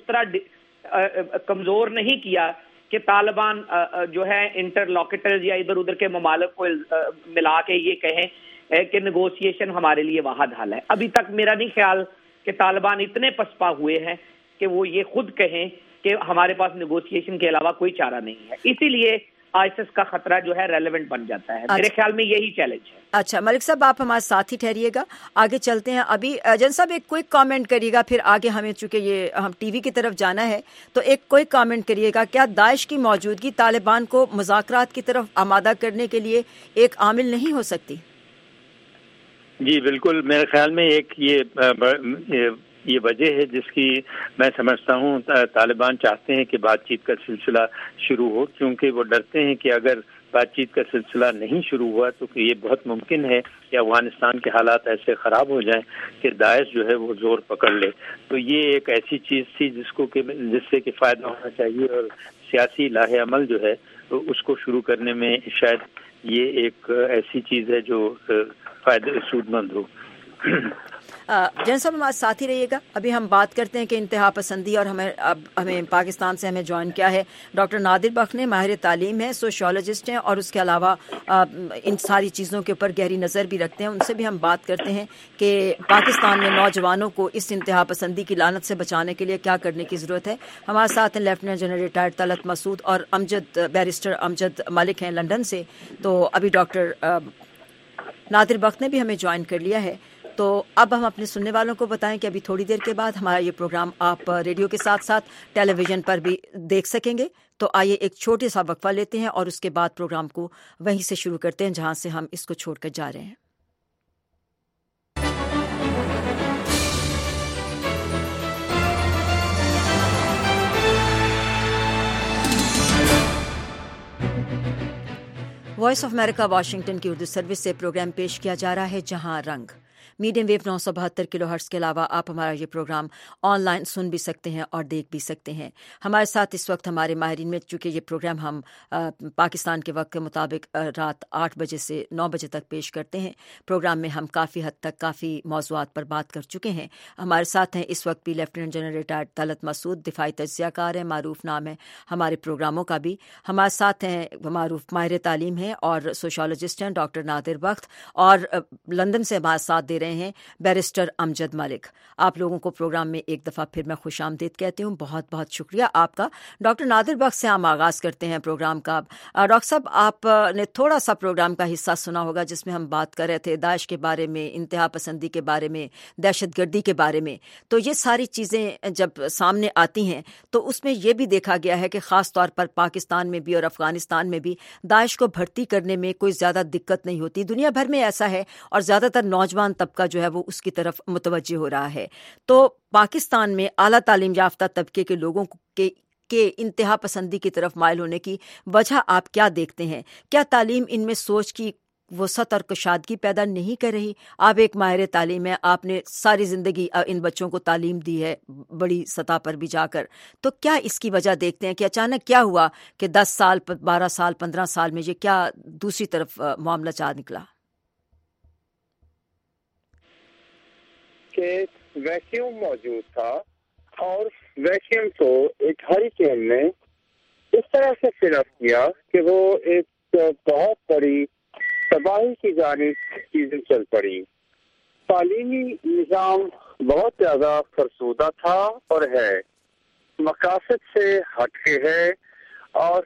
طرح کمزور نہیں کیا کہ طالبان جو ہے انٹرلاکیٹرز یا ادھر ادھر کے ممالک کو ملا کے یہ کہیں کہ نیگوشیشن ہمارے لیے واحد حل ہے۔ ابھی تک میرا نہیں خیال کہ طالبان اتنے پسپا ہوئے ہیں کہ وہ یہ خود کہیں کہ ہمارے پاس نیگوشیشن کے علاوہ کوئی چارہ نہیں ہے، اسی لیے آئیسس کا خطرہ جو ہے ریلیونٹ بن جاتا ہے۔ میرے خیال میں یہی چیلنج ہے۔ اچھا ملک صاحب، آپ ہمارے ساتھ ہی ٹھہریے گا، آگے چلتے ہیں۔ ابھی جن صاحب ایک کوئک کامنٹ کریے گا، پھر آگے ہمیں چونکہ یہ ہم ٹی وی کی طرف جانا ہے تو ایک کوئک کامنٹ کریے گا، کیا داعش کی موجودگی طالبان کو مذاکرات کی طرف آمادہ کرنے کے لیے ایک عامل نہیں ہو سکتی؟ جی بالکل، میرے خیال میں ایک یہ یہ وجہ ہے جس کی میں سمجھتا ہوں طالبان چاہتے ہیں کہ بات چیت کا سلسلہ شروع ہو، کیونکہ وہ ڈرتے ہیں کہ اگر بات چیت کا سلسلہ نہیں شروع ہوا تو یہ بہت ممکن ہے کہ افغانستان کے حالات ایسے خراب ہو جائیں کہ داعش جو ہے وہ زور پکڑ لے۔ تو یہ ایک ایسی چیز تھی جس کو کہ جس سے کہ فائدہ ہونا چاہیے، اور سیاسی لاہ عمل جو ہے اس کو شروع کرنے میں شاید یہ ایک ایسی چیز ہے جو فائدہ سود مند ہو. جن صاحب ہمارے ساتھ ہی رہیے گا. ابھی ہم بات کرتے ہیں کہ انتہا پسندی اور ہمیں اب ہمیں پاکستان سے ہمیں جوائن کیا ہے ڈاکٹر نادر بخش نے. ماہر تعلیم ہے, سوشیولوجسٹ ہیں, اور اس کے علاوہ ان ساری چیزوں کے اوپر گہری نظر بھی رکھتے ہیں. ان سے بھی ہم بات کرتے ہیں کہ پاکستان میں نوجوانوں کو اس انتہا پسندی کی لعنت سے بچانے کے لیے کیا کرنے کی ضرورت ہے. ہمارے ساتھ ہیں lieutenant general retired Talat Masood اور امجد بیرسٹر امجد ملک ہیں لندن سے. تو ابھی ڈاکٹر نادر بخش نے بھی ہمیں جوائن کر لیا ہے. تو اب ہم اپنے سننے والوں کو بتائیں کہ ابھی تھوڑی دیر کے بعد ہمارا یہ پروگرام آپ ریڈیو کے ساتھ ساتھ ٹیلی ویژن پر بھی دیکھ سکیں گے. تو آئیے ایک چھوٹے سا وقفہ لیتے ہیں اور اس کے بعد پروگرام کو وہیں سے شروع کرتے ہیں جہاں سے ہم اس کو چھوڑ کر جا رہے ہیں. وائس آف امریکہ واشنگٹن کی اردو سروس سے پروگرام پیش کیا جا رہا ہے جہاں رنگ. میڈیم ویو نو سو بہتر کلو ہرٹز کے علاوہ آپ ہمارا یہ پروگرام آن لائن سن بھی سکتے ہیں اور دیکھ بھی سکتے ہیں. ہمارے ساتھ اس وقت ہمارے ماہرین میں, چونکہ یہ پروگرام ہم پاکستان کے وقت کے مطابق رات آٹھ بجے سے نو بجے تک پیش کرتے ہیں. پروگرام میں ہم کافی حد تک کافی موضوعات پر بات کر چکے ہیں. ہمارے ساتھ ہیں اس وقت بھی lieutenant general retired Talat Masood, دفاعی تجزیہ کار ہیں, معروف نام ہے ہمارے پروگراموں کا بھی. ہمارے ساتھ ہیں معروف ماہر تعلیم ہیں اور سوشیولوجسٹ ہیں ڈاکٹر نادر بخش, اور لندن سے ہمارے ساتھ دے رہے ہیں بیرسٹر امجد ملک. آپ لوگوں کو پروگرام میں ایک دفعہ پھر میں خوش آمدید کہتی ہوں. بہت بہت شکریہ آپ کا. ڈاکٹر نادر بخش سے ہم آغاز کرتے ہیں پروگرام کا. ڈاکٹر صاحب, آپ نے تھوڑا سا پروگرام کا حصہ سنا ہوگا جس میں ہم بات کر رہے تھے داعش کے بارے میں, انتہا پسندی کے بارے میں, دہشت گردی کے بارے میں. تو یہ ساری چیزیں جب سامنے آتی ہیں تو اس میں یہ بھی دیکھا گیا ہے کہ خاص طور پر پاکستان میں بھی اور افغانستان میں بھی داعش کو بھرتی کرنے میں کوئی زیادہ دقت نہیں ہوتی. دنیا بھر میں ایسا ہے اور زیادہ تر نوجوان طبقہ جو ہے وہ اس کی طرف متوجہ ہو رہا ہے. تو پاکستان میں اعلیٰ تعلیم یافتہ طبقے کے لوگوں کے کے انتہا پسندی کی طرف مائل ہونے کی وجہ آپ کیا دیکھتے ہیں؟ کیا تعلیم ان میں سوچ کی وسعت اور کشادگی پیدا نہیں کر رہی؟ آپ ایک ماہر تعلیم ہے, آپ نے ساری زندگی ان بچوں کو تعلیم دی ہے بڑی سطح پر بھی جا کر. تو کیا اس کی وجہ دیکھتے ہیں کہ اچانک کیا ہوا کہ دس سال بارہ سال پندرہ سال میں یہ کیا دوسری طرف معاملہ چار نکلا؟ کہ ویکیوم موجود تھا اور ویکیوم کو ایک ہریکین نے اس طرح سے فل اپ کیا کہ وہ ایک بہت بڑی تباہی کی جانب چیزیں چل پڑی. تعلیمی نظام بہت زیادہ فرسودہ تھا اور ہے, مقاصد سے ہٹ کے ہے, اور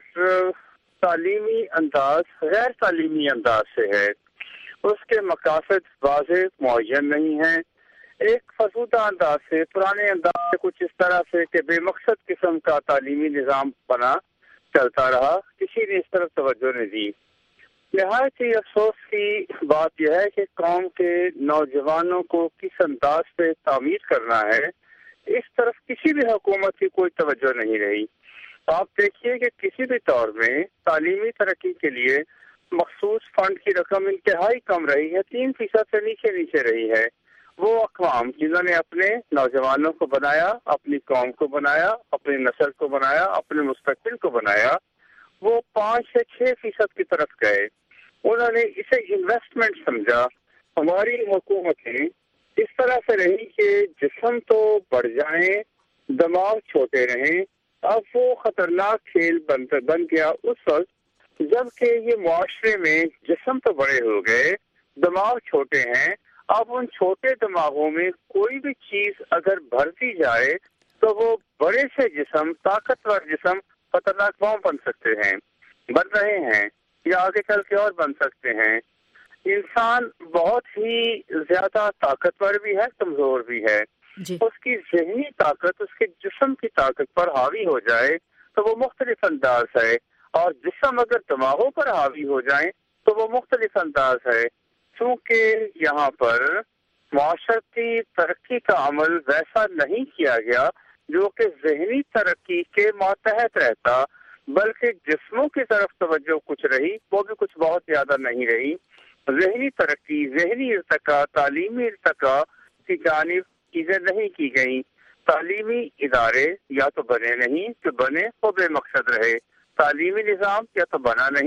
تعلیمی انداز غیر تعلیمی انداز سے ہے. اس کے مقاصد واضح معین نہیں ہیں. ایک فرسودہ انداز سے, پرانے انداز سے, کچھ اس طرح سے کہ بے مقصد قسم کا تعلیمی نظام بنا چلتا رہا, کسی نے اس طرف توجہ نہیں دی. نہایت ہی افسوس کی بات یہ ہے کہ قوم کے نوجوانوں کو کس انداز سے تعمیر کرنا ہے, اس طرف کسی بھی حکومت کی کوئی توجہ نہیں رہی. آپ دیکھیے کہ کسی بھی دور میں تعلیمی ترقی کے لیے مخصوص فنڈ کی رقم انتہائی کم رہی ہے, تین فیصد سے نیچے نیچے رہی ہے. وہ اقوام جنہوں نے اپنے نوجوانوں کو بنایا, اپنی قوم کو بنایا, اپنی نسل کو بنایا, اپنے مستقبل کو بنایا, وہ پانچ سے چھ فیصد کی طرف گئے. انہوں نے اسے انویسٹمنٹ سمجھا. ہماری حکومتیں اس طرح سے رہی کہ جسم تو بڑھ جائیں, دماغ چھوٹے رہیں. اب وہ خطرناک کھیل بن بن گیا اس وقت جب کہ یہ معاشرے میں جسم تو بڑے ہو گئے, دماغ چھوٹے ہیں. اب ان چھوٹے دماغوں میں کوئی بھی چیز اگر بھر دی جائے تو وہ بڑے سے جسم, طاقتور جسم خطرناک بم بن سکتے ہیں, بن رہے ہیں, یا آگے چل کے اور بن سکتے ہیں. انسان بہت ہی زیادہ طاقتور بھی ہے, کمزور بھی ہے. جی. اس کی ذہنی طاقت اس کے جسم کی طاقت پر حاوی ہو جائے تو وہ مختلف انداز ہے, اور جسم اگر دماغوں پر حاوی ہو جائیں تو وہ مختلف انداز ہے. چونکہ یہاں پر معاشرتی ترقی کا عمل ویسا نہیں کیا گیا جو کہ ذہنی ترقی کے ماتحت رہتا, بلکہ جسموں کی طرف توجہ کچھ رہی, وہ بھی کچھ بہت زیادہ نہیں رہی. ذہنی ترقی, ذہنی ارتقاء, تعلیمی ارتقاء کی جانب چیزیں نہیں کی گئیں. تعلیمی ادارے یا تو بنے نہیں, جو بنے وہ بے مقصد رہے. تعلیمی نظام یا تو بنا نہیں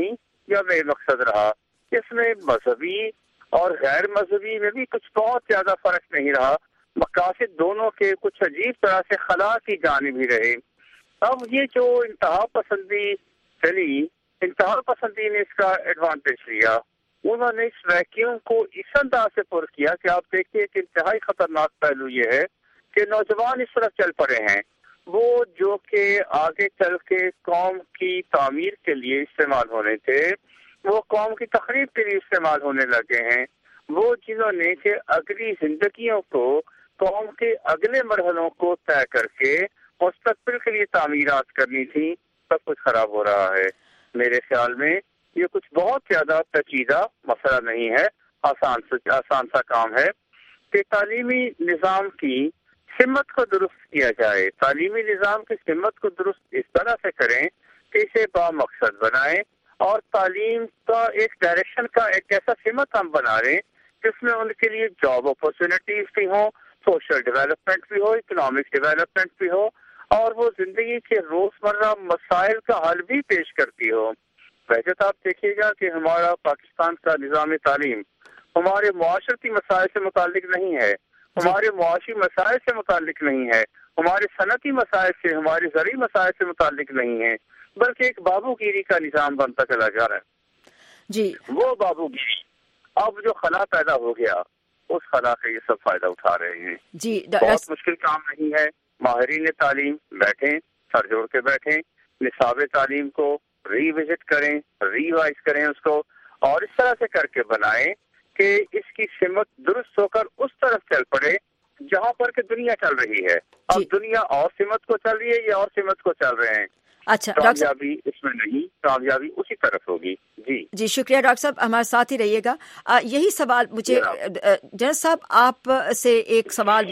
یا میں مقصد رہا، اس میں مذہبی اور غیر مذہبی میں بھی کچھ بہت زیادہ فرق نہیں رہا، مقاصد دونوں کے کچھ عجیب طرح سے خلا کی جانب ہی رہے۔ اب یہ جو انتہا پسندی چلی، انتہا پسندی نے اس کا ایڈوانٹیج لیا، انہوں نے اس ویکیوم کو اس انداز سے پر کیا کہ آپ دیکھیے کہ انتہائی خطرناک پہلو یہ ہے کہ نوجوان اس طرف چل پڑے ہیں، وہ جو کہ آگے چل کے قوم کی تعمیر کے لیے استعمال ہونے تھے، وہ قوم کی تخریب کے لیے استعمال ہونے لگے ہیں، وہ جنہوں نے کہ اگلی زندگیوں کو، قوم کے اگلے مرحلوں کو طے کر کے مستقبل کے لیے تعمیرات کرنی تھی، سب کچھ خراب ہو رہا ہے۔ میرے خیال میں یہ کچھ بہت زیادہ پیچیدہ مسئلہ نہیں ہے، آسان آسان سا کام ہے کہ تعلیمی نظام کی سمت کو درست کیا جائے، تعلیمی نظام کی سمت کو درست اس طرح سے کریں کہ اسے با مقصد بنائیں، اور تعلیم کا ایک ڈائریکشن کا ایک ایسا سمت ہم بنا رہے ہیں جس میں ان کے لیے جاب اپرچونٹیز بھی ہوں، سوشل ڈیولپمنٹ بھی ہو، اکنامک ڈیولپمنٹ بھی ہو، اور وہ زندگی کے روزمرہ مسائل کا حل بھی پیش کرتی ہو۔ ویسے تو آپ دیکھیے گا کہ ہمارا پاکستان کا نظام تعلیم ہمارے معاشرتی مسائل سے متعلق نہیں ہے، ہمارے معاشی مسائل سے متعلق نہیں ہے، ہمارے صنعتی مسائل سے، ہمارے زرعی مسائل سے متعلق نہیں ہے، بلکہ ایک بابو گیری کا نظام بنتا چلا جا رہا ہے۔ جی وہ بابو گیری اب جو خلا پیدا ہو گیا، اس خلا کا یہ سب فائدہ اٹھا رہے ہیں۔ جی بہت مشکل کام نہیں ہے، ماہرین تعلیم بیٹھیں، سر جوڑ کے بیٹھیں، نصاب تعلیم کو ری وزٹ کریں، ریوائز کریں اس کو، اور اس طرح سے کر کے بنائیں کہ اس کی سمت درست ہو کر اس طرف چل پڑے جہاں پر کہ دنیا چل رہی ہے۔ اب دنیا اور سمت کو چل رہی ہے، یہ اور سمت کو چل رہے ہیں۔ اچھا، کامیابی اس میں نہیں، کامیابی اسی طرف ہوگی۔ جی جی شکریہ ڈاکٹر صاحب، ہمارے ساتھ ہی رہیے گا۔ آ, یہی سوال مجھے جنرل صاحب آپ سے ایک سوال،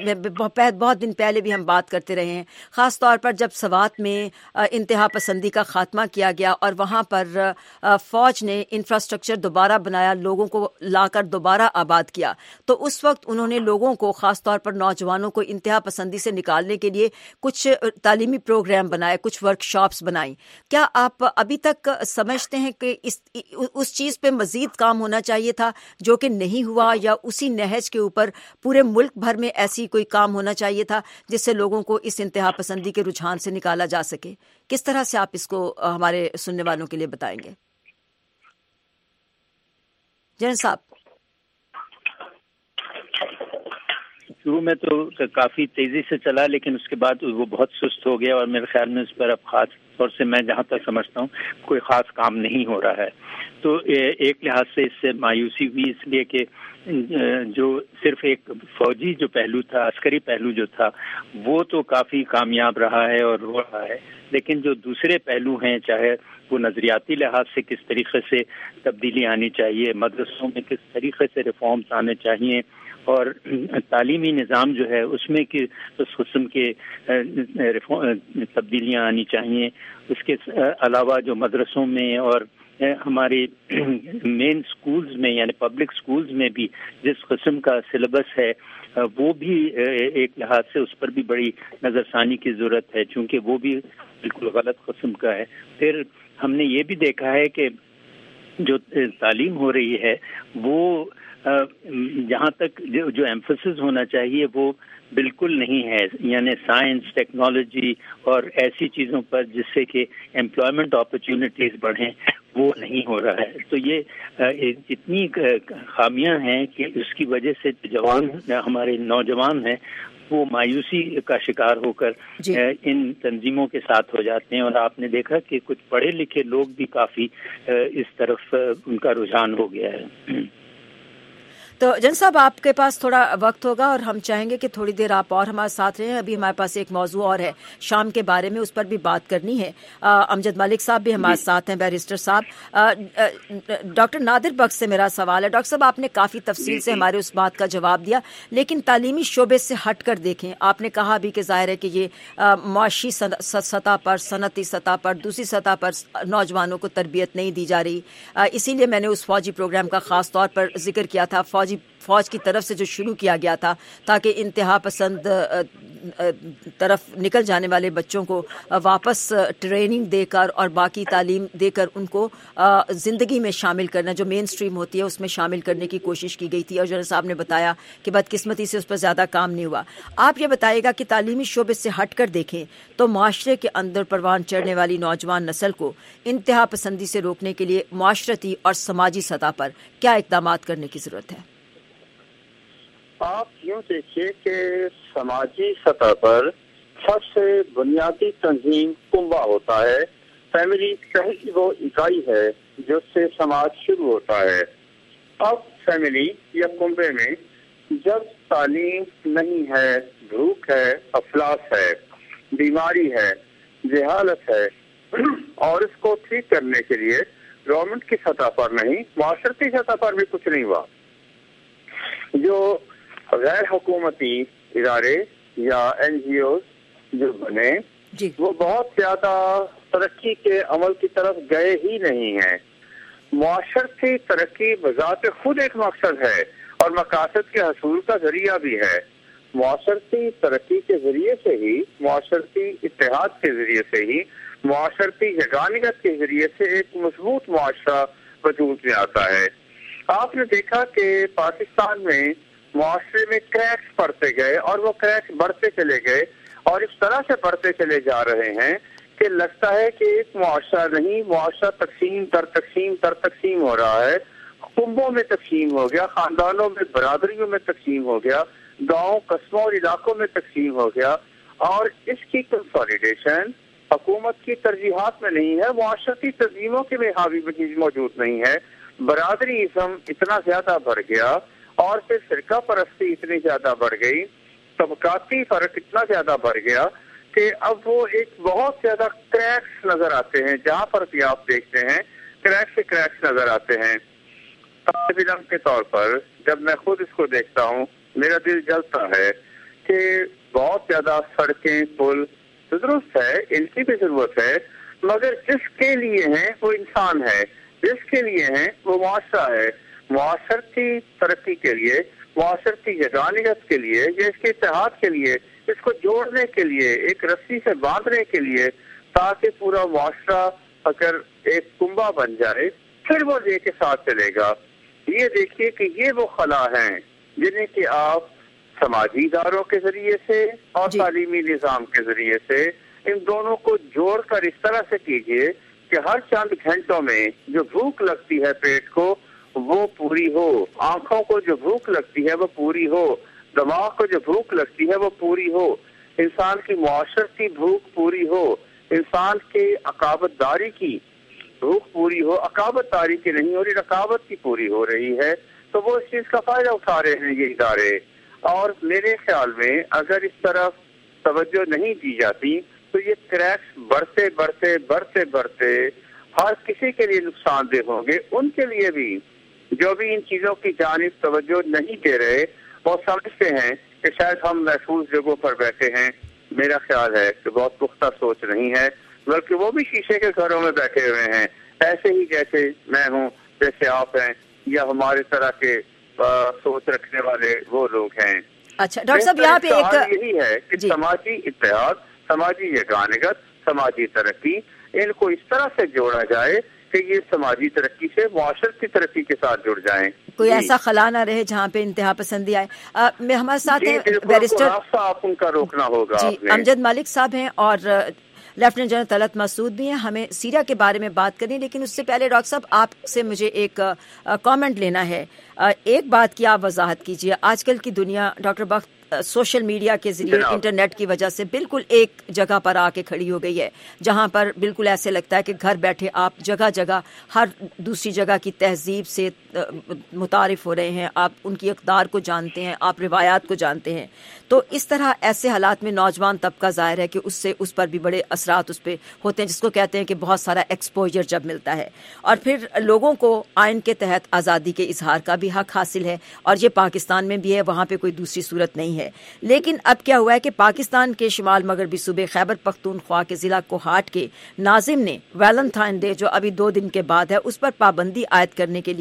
بہت دن پہلے بھی ہم بات کرتے رہے ہیں، خاص طور پر جب سوات میں انتہا پسندی کا خاتمہ کیا گیا اور وہاں پر فوج نے انفراسٹرکچر دوبارہ بنایا، لوگوں کو لا کر دوبارہ آباد کیا، تو اس وقت انہوں نے لوگوں کو، خاص طور پر نوجوانوں کو انتہا پسندی سے نکالنے کے لیے کچھ تعلیمی پروگرام بنائے، کچھ ورک شاپس بنائی۔ کیا آپ ابھی تک سمجھتے ہیں کہ اس اس چیز پہ مزید کام ہونا چاہیے تھا جو کہ نہیں ہوا، یا اسی نہج کے اوپر پورے ملک بھر میں ایسی کوئی کام ہونا چاہیے تھا جس سے لوگوں کو اس انتہا پسندی کے رجحان سے نکالا جا سکے؟ کس طرح سے آپ اس کو ہمارے سننے والوں کے لیے بتائیں گے جنرل صاحب؟ شروع میں تو کافی تیزی سے چلا، لیکن اس کے بعد وہ بہت سست ہو گیا، اور میرے خیال میں اس پر اب خاص طور سے میں جہاں تک سمجھتا ہوں کوئی خاص کام نہیں ہو رہا ہے۔ تو ایک لحاظ سے اس سے مایوسی ہوئی، اس لیے کہ جو صرف ایک فوجی جو پہلو تھا، عسکری پہلو جو تھا، وہ تو کافی کامیاب رہا ہے اور ہو رہا ہے، لیکن جو دوسرے پہلو ہیں، چاہے وہ نظریاتی لحاظ سے کس طریقے سے تبدیلی آنی چاہیے، مدرسوں میں کس طریقے سے ریفارمز آنے چاہیے، اور تعلیمی نظام جو ہے اس میں کہ اس قسم کے تبدیلیاں آنی چاہیے، اس کے علاوہ جو مدرسوں میں اور ہمارے مین سکولز میں، یعنی پبلک سکولز میں بھی جس قسم کا سلیبس ہے، وہ بھی ایک لحاظ سے اس پر بھی بڑی نظر ثانی کی ضرورت ہے، چونکہ وہ بھی بالکل غلط قسم کا ہے۔ پھر ہم نے یہ بھی دیکھا ہے کہ جو تعلیم ہو رہی ہے وہ جہاں تک جو ایمفسس ہونا چاہیے وہ بالکل نہیں ہے، یعنی سائنس، ٹیکنالوجی اور ایسی چیزوں پر جس سے کہ امپلائمنٹ اپرچونٹیز بڑھیں، وہ نہیں ہو رہا ہے۔ تو یہ اتنی خامیاں ہیں کہ اس کی وجہ سے جوان ہمارے نوجوان ہیں وہ مایوسی کا شکار ہو کر جی. ان تنظیموں کے ساتھ ہو جاتے ہیں، اور آپ نے دیکھا کہ کچھ پڑھے لکھے لوگ بھی کافی اس طرف ان کا رجحان ہو گیا ہے۔ تو جن صاحب آپ کے پاس تھوڑا وقت ہوگا اور ہم چاہیں گے کہ تھوڑی دیر آپ اور ہمارے ساتھ رہیں۔ ابھی ہمارے پاس ایک موضوع اور ہے شام کے بارے میں، اس پر بھی بات کرنی ہے۔ امجد ملک صاحب بھی ہمارے ساتھ ہیں، بیرسٹر صاحب۔ ڈاکٹر نادر بخش سے میرا سوال ہے۔ ڈاکٹر صاحب آپ نے کافی تفصیل سے ہمارے اس بات کا جواب دیا، لیکن تعلیمی شعبے سے ہٹ کر دیکھیں، آپ نے کہا بھی کہ ظاہر ہے کہ یہ معاشی سطح پر، صنعتی سطح پر، دوسری سطح پر نوجوانوں کو تربیت نہیں دی جا رہی۔ اسی لیے میں نے اس فوجی پروگرام کا خاص طور پر ذکر کیا تھا، فوجی فوج کی طرف سے جو شروع کیا گیا تھا تاکہ انتہا پسند طرف نکل جانے والے بچوں کو واپس ٹریننگ دے کر اور باقی تعلیم دے کر ان کو زندگی میں شامل کرنا، جو مین سٹریم ہوتی ہے اس میں شامل کرنے کی کوشش کی گئی تھی، اور جنرل صاحب نے بتایا کہ بدقسمتی سے اس پر زیادہ کام نہیں ہوا۔ آپ یہ بتائیے گا کہ تعلیمی شعبے سے ہٹ کر دیکھیں تو معاشرے کے اندر پروان چڑھنے والی نوجوان نسل کو انتہا پسندی سے روکنے کے لیے معاشرتی اور سماجی سطح پر کیا اقدامات کرنے کی ضرورت ہے؟ آپ یوں دیکھیے کہ سماجی سطح پر سب سے بنیادی تنظیم کنبہ ہوتا ہے۔ فیملی پہلی وہ اکائی ہے جس سے سماج شروع ہوتا ہے۔ اب فیملی یا کنبے میں جب تعلیم نہیں ہے، بھوک ہے، افلاس ہے، بیماری ہے، جہالت ہے، اور اس کو ٹھیک کرنے کے لیے گورنمنٹ کی سطح پر نہیں، معاشرتی سطح پر بھی کچھ نہیں ہوا۔ جو غیر حکومتی ادارے یا این جی اوز جو بنے جی وہ بہت زیادہ ترقی کے عمل کی طرف گئے ہی نہیں ہیں۔ معاشرتی ترقی بذات خود ایک مقصد ہے اور مقاصد کے حصول کا ذریعہ بھی ہے۔ معاشرتی ترقی کے ذریعے سے ہی، معاشرتی اتحاد کے ذریعے سے ہی، معاشرتی یگانگت کے ذریعے سے ایک مضبوط معاشرہ وجود میں آتا ہے۔ آپ نے دیکھا کہ پاکستان میں معاشرے میں کریکس پڑتے گئے اور وہ کریکس بڑھتے چلے گئے، اور اس طرح سے بڑھتے چلے جا رہے ہیں کہ لگتا ہے کہ ایک معاشرہ نہیں، معاشرہ تقسیم تر تقسیم تر تقسیم ہو رہا ہے۔ کنبوں میں تقسیم ہو گیا، خاندانوں میں، برادریوں میں تقسیم ہو گیا، گاؤں، قصبوں اور علاقوں میں تقسیم ہو گیا، اور اس کی کنسالیڈیشن حکومت کی ترجیحات میں نہیں ہے، معاشرتی تنظیموں کے میں حاوی موجود نہیں ہے۔ برادری ازم اتنا زیادہ بڑھ گیا، اور پھر فرقہ پرستی اتنی زیادہ بڑھ گئی، طبقاتی فرق اتنا زیادہ بڑھ گیا کہ اب وہ ایک بہت زیادہ کریکس نظر آتے ہیں۔ جہاں پر بھی آپ دیکھتے ہیں کریکس سے کریکس نظر آتے ہیں۔ طالب علم کے طور پر جب میں خود اس کو دیکھتا ہوں میرا دل جلتا ہے کہ بہت زیادہ سڑکیں، پل درست ہے، ان کی بھی ضرورت ہے، مگر جس کے لیے ہیں وہ انسان ہے، جس کے لیے ہیں وہ معاشرہ ہے۔ معاشرتی ترقی کے لیے، معاشرتی یگانگت کے لیے، یا اس کے اتحاد کے لیے، اس کو جوڑنے کے لیے، ایک رسی سے باندھنے کے لیے، تاکہ پورا معاشرہ اگر ایک کنبہ بن جائے پھر وہ لے کے ساتھ چلے گا۔ یہ دیکھیے کہ یہ وہ خلا ہیں جنہیں کہ آپ سماجی اداروں کے ذریعے سے اور جی. تعلیمی نظام کے ذریعے سے ان دونوں کو جوڑ کر اس طرح سے کیجئے کہ ہر چند گھنٹوں میں جو بھوک لگتی ہے پیٹ کو وہ پوری ہو، آنکھوں کو جو بھوک لگتی ہے وہ پوری ہو، دماغ کو جو بھوک لگتی ہے وہ پوری ہو، انسان کی معاشرتی بھوک پوری ہو، انسان کے عقابت داری کی بھوک پوری ہو۔ عقابت داری کی نہیں ہو رہی، رقابت کی پوری ہو رہی ہے، تو وہ اس چیز کا فائدہ اٹھا رہے ہیں یہ ادارے۔ اور میرے خیال میں اگر اس طرف توجہ نہیں دی جاتی تو یہ کریکس بڑھتے بڑھتے بڑھتے بڑھتے ہر کسی کے لیے نقصان دہ ہوں گے۔ ان کے لیے بھی جو بھی ان چیزوں کی جانب توجہ نہیں دے رہے، وہ سمجھتے ہیں کہ شاید ہم محفوظ جگہوں پر بیٹھے ہیں۔ میرا خیال ہے کہ بہت پختہ سوچ نہیں ہے، بلکہ وہ بھی شیشے کے گھروں میں بیٹھے ہوئے ہیں، ایسے ہی جیسے میں ہوں، جیسے آپ ہیں، یا ہمارے طرح کے سوچ رکھنے والے وہ لوگ ہیں۔ اچھا ڈاکٹر صاحب، یہاں پہ ایک یہی ہے کہ جی. سماجی اتحاد، سماجی یگانگت، سماجی ترقی، ان کو اس طرح سے جوڑا جائے کہ یہ سماجی ترقی سے معاشرتی ترقی کے ساتھ جڑ جائیں۔ کوئی جی. ایسا خلا نہ رہے جہاں پہ انتہا پسندی آئے۔ آ, میں ہمارے ساتھ جی ہیں بالکل، بیرسٹر راستہ آپ ان کا روکنا ہوگا۔ جی آپ نے امجد مالک صاحب ہیں اور لیفٹیننٹ جنرل طلعت مسعود بھی ہیں۔ ہمیں سیریا کے بارے میں بات کرنی، لیکن اس سے پہلے ڈاکٹر صاحب آپ سے مجھے ایک کامنٹ لینا ہے۔ ایک بات کی آپ وضاحت کیجیے، آج کل کی دنیا ڈاکٹر بخت سوشل میڈیا کے ذریعے، انٹرنیٹ کی وجہ سے بالکل ایک جگہ پر آ کے کھڑی ہو گئی ہے، جہاں پر بالکل ایسے لگتا ہے کہ گھر بیٹھے آپ جگہ جگہ ہر دوسری جگہ کی تہذیب سے متعارف ہو رہے ہیں، آپ ان کی اقدار کو جانتے ہیں، آپ روایات کو جانتے ہیں۔ تو اس طرح ایسے حالات میں نوجوان طبقہ ظاہر ہے کہ اس سے اس پر بھی بڑے اثرات اس پہ ہوتے ہیں، جس کو کہتے ہیں کہ بہت سارا ایکسپوجر جب ملتا ہے، اور پھر لوگوں کو آئین کے تحت آزادی کے اظہار کا بھی حق حاصل ہے، اور یہ پاکستان میں بھی ہے، وہاں پہ کوئی دوسری صورت نہیں ہے۔ لیکن اب کیا ہوا ہے کہ پاکستان کے شمال مغربی صوبے خیبر پختونخوا کے ضلع کوہاٹ کے ناظم نے ویلنٹائن ڈے جو ابھی دو دن کے بعد ہے اس پر پابندی عائد کرنے کے لیے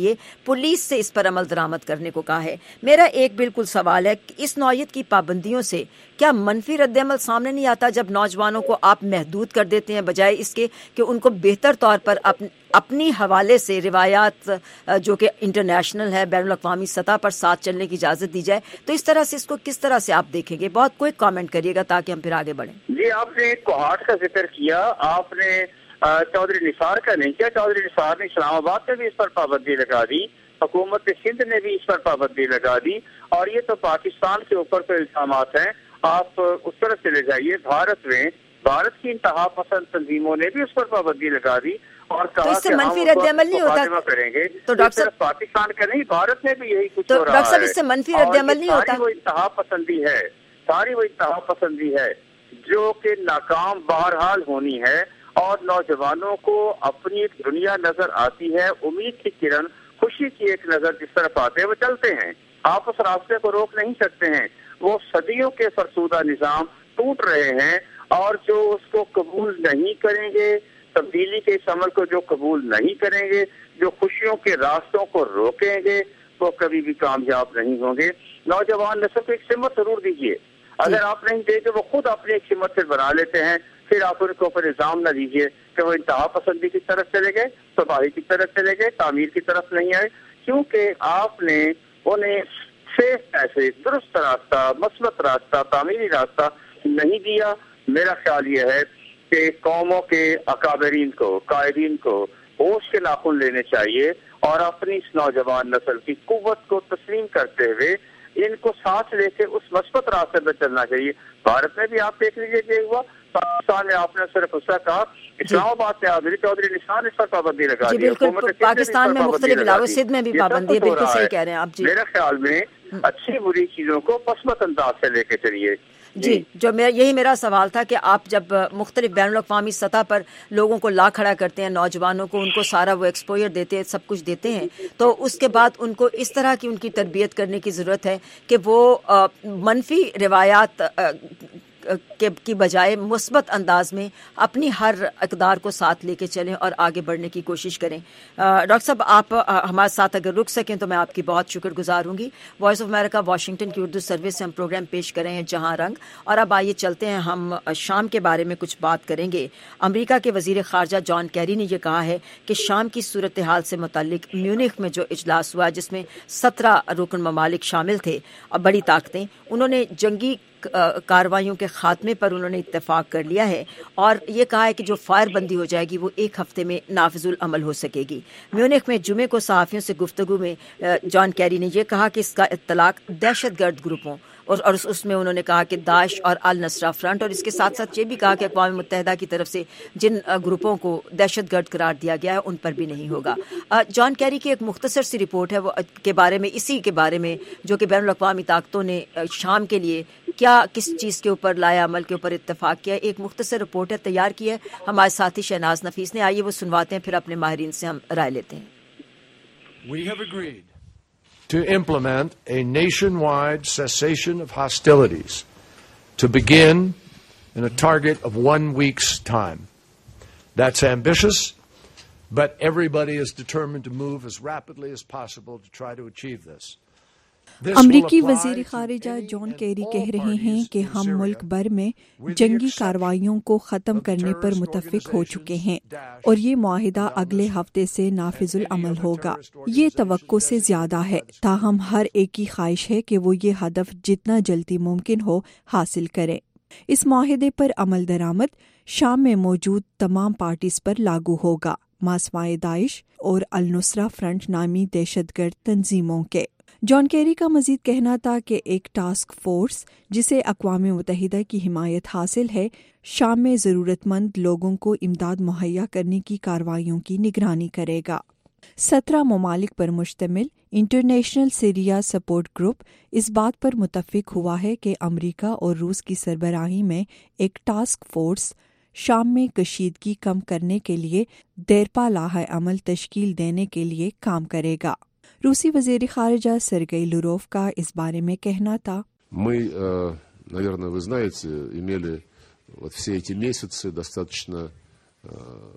पुलिस से इस पर अमल दरामद करने को कहा है। मेरा एक बिल्कुल सवाल है कि इस नौयत की पाबंदियों से क्या मनफी रद्द-ए-अमल सामने नहीं आता जब नौजवानों को आप महदूद कर देते हैं बजाय इसके कि उनको बेहतर तौर पर अपन, अपनी हवाले से रिवायात जो कि इंटरनेशनल है, बैनुल अक़वामी सतह पर साथ चलने की इजाज़त दी जाए? तो इस तरह से इसको किस तरह से आप देखेंगे? बहुत क्विक कमेंट करिएगा ताकि हम फिर आगे बढ़ें। जी, आपने कोहाट का जिक्र किया, आपने चौधरी निसार का नहीं किया। चौधरी निसार ने इस्लामाबाद में भी इस पर पाबंदी लगा दी, हुकूमत सिंध ने भी इस पर पाबंदी लगा दी, और ये तो पाकिस्तान के ऊपर तो इल्जामात हैं। आप उस तरफ चले जाइए, भारत में भारत की इंतहा पसंद तंजीमों ने भी उस पर पाबंदी लगा दी और कहा तो इससे मनफी रद्द-ए-अमल नहीं होता करेंगे। तो डॉक्टर साहब पाकिस्तान का नहीं, भारत में भी यही कुछ तो हो रहा डॉक्टर साहब है। इससे मनफी रद्द-ए-अमल नहीं होता? वो इंतहा पसंदी है, सारी वो इंतहा पसंदी है जो कि नाकाम बहरहाल होनी है, और नौजवानों को अपनी एक दुनिया नजर आती है, उम्मीद की किरण, खुशी की एक नजर जिस तरफ आते हैं वो चलते हैं। आप उस रास्ते को रोक नहीं सकते हैं। वो सदियों के फरसूदा निजाम टूट रहे हैं, और जो उसको कबूल नहीं करेंगे, तब्दीली के इस अमल को जो कबूल नहीं करेंगे, जो खुशियों के रास्तों को रोकेंगे, वो कभी भी कामयाब नहीं होंगे। नौजवान नस्ल को एक सिमत जरूर दीजिए। अगर आप नहीं देते, वो खुद अपनी एक सिमत से बना लेते हैं, फिर आप उनके ऊपर इल्जाम न दीजिए कि वो इंतहा पसंदी की तरफ चले गए, तबाही की तरफ चले गए, तामीर की तरफ नहीं आए, क्योंकि आपने उन्हें सेफ ऐसे दुरुस्त रास्ता, मसबत रास्ता, तामीरी रास्ता नहीं दिया। मेरा ख्याल ये है कि कौमों के अकाबरीन को, कायदीन को होश के नाखून लेने चाहिए और अपनी इस नौजवान नस्ल की कुव्वत को तस्लीम करते हुए इनको साथ लेके उस मस्बत रास्ते पर चलना चाहिए। भारत में भी आप देख लीजिए कि हुआ, पाकिस्तान में आपने सिर्फ उसका कहा, इस्लामाबाद में आबिर चौधरी निशान इस पर पाबंदी लगा दी, बिल्कुल पाकिस्तान में मुख्तलिफ इलाकों, सिंध में भी पाबंदी है, बिल्कुल सही कह रहे हैं आप जी। मेरे ख्याल में अच्छी बुरी चीजों को पसमत अंदाज से लेके चलिए। जी, जो मेरा यही मेरा सवाल था कि आप जब मुख्तलिफ बैनुल अक़वामी सतह पर लोगों को ला खड़ा करते हैं, नौजवानों को उनको सारा वो एक्सपोजर देते हैं, सब कुछ देते हैं, तो उसके बाद उनको इस तरह की उनकी तरबियत करने की ज़रूरत है कि वो आ, मनफी रिवायात आ, के की बजाय मुस्बत अंदाज में अपनी हर इक़दार को साथ लेके चलें और आगे बढ़ने की कोशिश करें। डॉक्टर साहब, आप आ, हमारे साथ अगर रुक सकें तो मैं आपकी बहुत शुक्रगुजार हूँगी। वॉइस ऑफ अमेरिका वाशिंगटन की उर्दू सर्विस से हम प्रोग्राम पेश कर रहे हैं जहाँ रंग, और अब आइए चलते हैं, हम शाम के बारे में कुछ बात करेंगे। अमरीका के वज़ीर ख़ारजा जॉन कैरी ने यह कहा है कि शाम की सूरत हाल से मुतल्लिक म्यूनिख में जो इजलास हुआ जिसमें सत्रह रुकन ममालिक शामिल थे और बड़ी ताकतें, उन्होंने जंगी कार्रवाइयों के खात्मे पर उन्होंने इत्तेफाक कर लिया है और ये कहा है कि जो फायर बंदी हो जाएगी वो एक हफ्ते में नाफिजुल अमल हो सकेगी। म्यूनिख में जुमे को सहाफ़ियों से गुफ्तगू में जॉन कैरी ने यह कहा कि इसका इत्तलाक दहशत गर्द ग्रुपों और, और उसमें उन्होंने कहा कि दाइश और अल नसरा फ्रंट, और इसके साथ साथ ये भी कहा कि अक़वाम मुत्तहिदा की तरफ से जिन ग्रुपों को दहशत गर्द करार दिया गया है उन पर भी नहीं होगा। जॉन कैरी की एक मुख्तसर सी रिपोर्ट है वो के बारे में, इसी के बारे में, जो कि बैनुल अक़वामी ताकतों ने शाम के लिए क्या किस चीज़ के ऊपर लाया, अमल के ऊपर इत्तेफाक किया। एक मुख्तसर रिपोर्ट है, तैयार की है हमारे साथी शहनाज नफीस ने। आइए वो सुनवाते हैं, फिर अपने माहिरीन से हम राय लेते हैं। We have agreed to implement a nationwide cessation of hostilities to begin in a target of one week's time. That's ambitious, but everybody is determined to move as rapidly as possible to try to achieve this. अमरीकी वज़ीर ख़ारिजा John Kerry कह रहे हैं कि हम मुल्क भर में जंगी कार्रवाइयों को ख़त्म करने पर मुत्तफ़िक हो चुके हैं और ये मुआहिदा अगले हफ्ते से नाफिजुल अमल होगा। ये तवक्को से ज़्यादा है, ताहम हर एक की ख्वाहिश है कि वो ये हदफ जितना जल्दी मुमकिन हो हासिल करें। इस मुआहिदे पर अमल दरामद शाम में मौजूद तमाम पार्टीज पर लागू होगा, मासवाए दाइश और अल नुसरा फ्रंट नामी दहशतगर्द तंजीमों के। जॉन केरी का मजीद कहना था कि एक टास्क फोर्स जिसे अक़वाम मुत्तहिदा की हिमायत हासिल है, शाम में ज़रूरतमंद लोगों को इमदाद मुहैया करने की कार्रवाइयों की निगरानी करेगा। सत्रह ममालिक पर मुश्तमिल इंटरनेशनल सीरिया सपोर्ट ग्रुप इस बात पर मुत्तफ़िक हुआ है कि अमरीका और रूस की सरबराही में एक टास्क फोर्स शाम में कशीदगी कम करने के लिए देरपा लाहा अमल तश्कील देने के लिए काम करेगा। रूसी वज़ीर ख़ारिजा सरगेई लुरोव का इस बारे में कहना था, Мы, наверное, вы знаете, имели вот все эти месяцы достаточно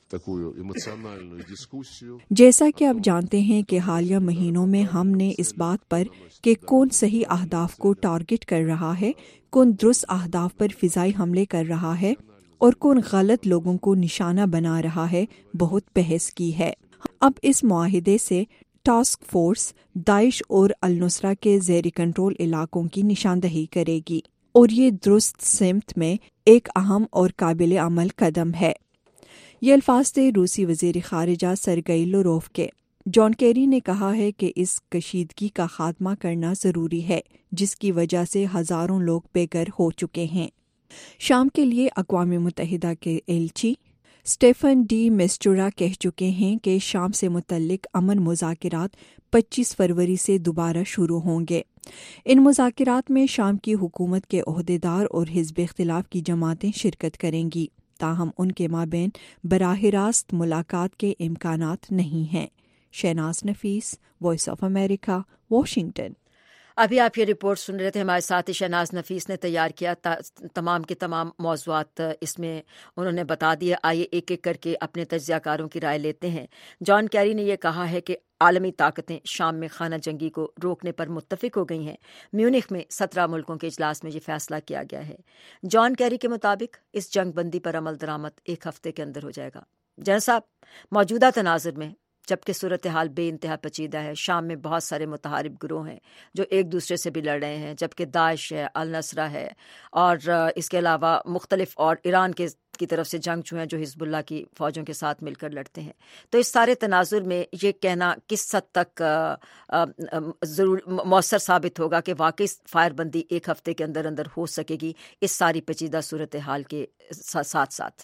такую эмоциональную дискуссию. جیسا کہ آپ جانتے ہیں کہ حالیہ مہینوں میں ہم نے اس بات پر کہ کون صحیح اہداف کو ٹارگٹ کر رہا ہے، کون درست اہداف پر فضائی حملے کر رہا ہے اور کون غلط لوگوں کو نشانہ بنا رہا ہے، بہت بحث کی ہے۔ اب اس معاہدے سے ٹاسک فورس داعش اور النصرہ کے زیر کنٹرول علاقوں کی نشاندہی کرے گی، اور یہ درست سمت میں ایک اہم اور قابل عمل قدم ہے۔ یہ الفاظ تھے روسی وزیر خارجہ سرگئی لاروف کے۔ جان کیری نے کہا ہے کہ اس کشیدگی کا خاتمہ کرنا ضروری ہے، جس کی وجہ سے ہزاروں لوگ بے گھر ہو چکے ہیں۔ شام کے لیے اقوام متحدہ کے ایلچی اسٹیفن ڈی میسٹورا کہہ چکے ہیں کہ شام سے متعلق امن مذاکرات پچیس فروری سے دوبارہ شروع ہوں گے۔ ان مذاکرات میں شام کی حکومت کے عہدیدار اور حزب اختلاف کی جماعتیں شرکت کریں گی، تاہم ان کے مابین براہ راست ملاقات کے امکانات نہیں ہیں۔ Shahnaz Nafees, voice of America, Washington. ابھی آپ یہ رپورٹ سن رہے تھے، ہمارے ساتھ شہناز نفیس نے تیار کیا، تمام کے تمام موضوعات اس میں انہوں نے بتا دیے۔ آئیے ایک ایک کر کے اپنے تجزیہ کاروں کی رائے لیتے ہیں۔ جان کیری نے یہ کہا ہے کہ عالمی طاقتیں شام میں خانہ جنگی کو روکنے پر متفق ہو گئی ہیں۔ میونخ میں سترہ ملکوں کے اجلاس میں یہ فیصلہ کیا گیا ہے۔ جان کیری کے مطابق اس جنگ بندی پر عمل درآمد ایک ہفتے کے اندر ہو جائے گا۔ جنرل صاحب، موجودہ تناظر میں جبکہ صورتحال بے انتہا پیچیدہ ہے، شام میں بہت سارے متحارب گروہ ہیں جو ایک دوسرے سے بھی لڑ رہے ہیں، جبکہ داعش ہے، النصرہ ہے، اور اس کے علاوہ مختلف اور ایران کے کی طرف سے جنگجو ہیں جو حزب اللہ کی فوجوں کے ساتھ مل کر لڑتے ہیں۔ تو اس سارے تناظر میں یہ کہنا کس حد تک ضرور مؤثر ثابت ہوگا کہ واقعی فائر بندی ایک ہفتے کے اندر اندر ہو سکے گی اس ساری پیچیدہ صورتحال کے ساتھ ساتھ؟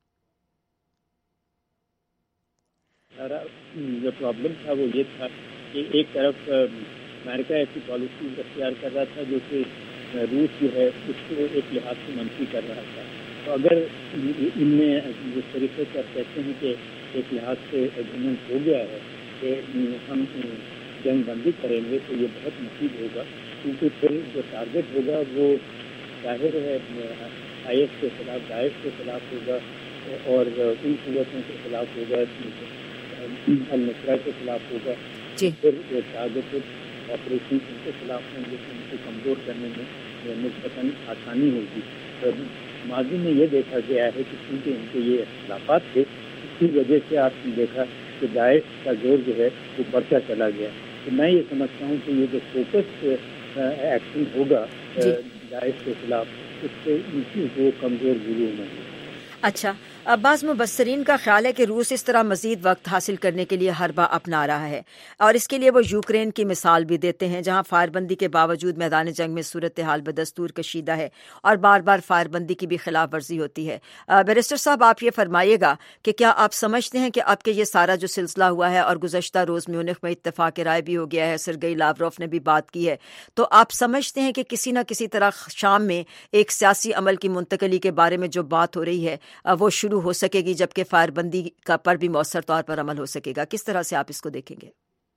جو پرابلم تھا وہ یہ تھا کہ ایک طرف امریکہ ایسی پالیسی اختیار کر رہا تھا جو کہ روس جو ہے اس کو ایک لحاظ سے منفی کر رہا تھا۔ تو اگر ان میں جس طریقے سے آپ کہتے ہیں کہ ایک لحاظ سے ایگریمنٹ ہو گیا ہے کہ ہم جنگ بندی کریں گے تو یہ بہت مفید ہوگا، کیونکہ پھر جو ٹارگیٹ ہوگا وہ ظاہر ہے آئی ایس کے خلاف، داعش کے خلاف ہوگا اور ان قوتوں کے خلاف ہوگا، النصرہ کے خلاف ہوگا۔ پھر ٹارگیٹڈ آپریشن ان کے خلاف ہوں گے، ان کو کمزور کرنے میں نسبتاً آسانی ہوگی۔ ماضی میں یہ دیکھا گیا ہے کہ چونکہ ان کے یہ اختلافات تھے، اس کی وجہ سے آپ نے دیکھا کہ داعش کا زور جو ہے وہ بڑھتا چلا گیا۔ تو میں یہ سمجھتا ہوں کہ یہ جو فوکس ایکشن ہوگا داعش کے خلاف، اس سے وہ کمزور ضرور نہیں ہے۔ اچھا، بعض مبصرین کا خیال ہے کہ روس اس طرح مزید وقت حاصل کرنے کے لیے حربہ اپنا رہا ہے، اور اس کے لیے وہ یوکرین کی مثال بھی دیتے ہیں جہاں فائر بندی کے باوجود میدان جنگ میں صورتحال بدستور کشیدہ ہے اور بار بار فائر بندی کی بھی خلاف ورزی ہوتی ہے۔ بیرسٹر صاحب، آپ یہ فرمائیے گا کہ کیا آپ سمجھتے ہیں کہ اب کہ یہ سارا جو سلسلہ ہوا ہے اور گزشتہ روز میونخ میں اتفاق رائے بھی ہو گیا ہے، سرگئی لاوروف نے بھی بات کی ہے، تو آپ سمجھتے ہیں کہ کسی نہ کسی طرح شام میں ایک سیاسی عمل کی منتقلی کے بارے میں جو بات ہو رہی ہے وہ شروع ہو سکے گی، جبکہ فائر بندی کا پر بھی مؤثر طور پر عمل ہو سکے گا؟ کس طرح سے آپ اس کو دیکھیں گے؟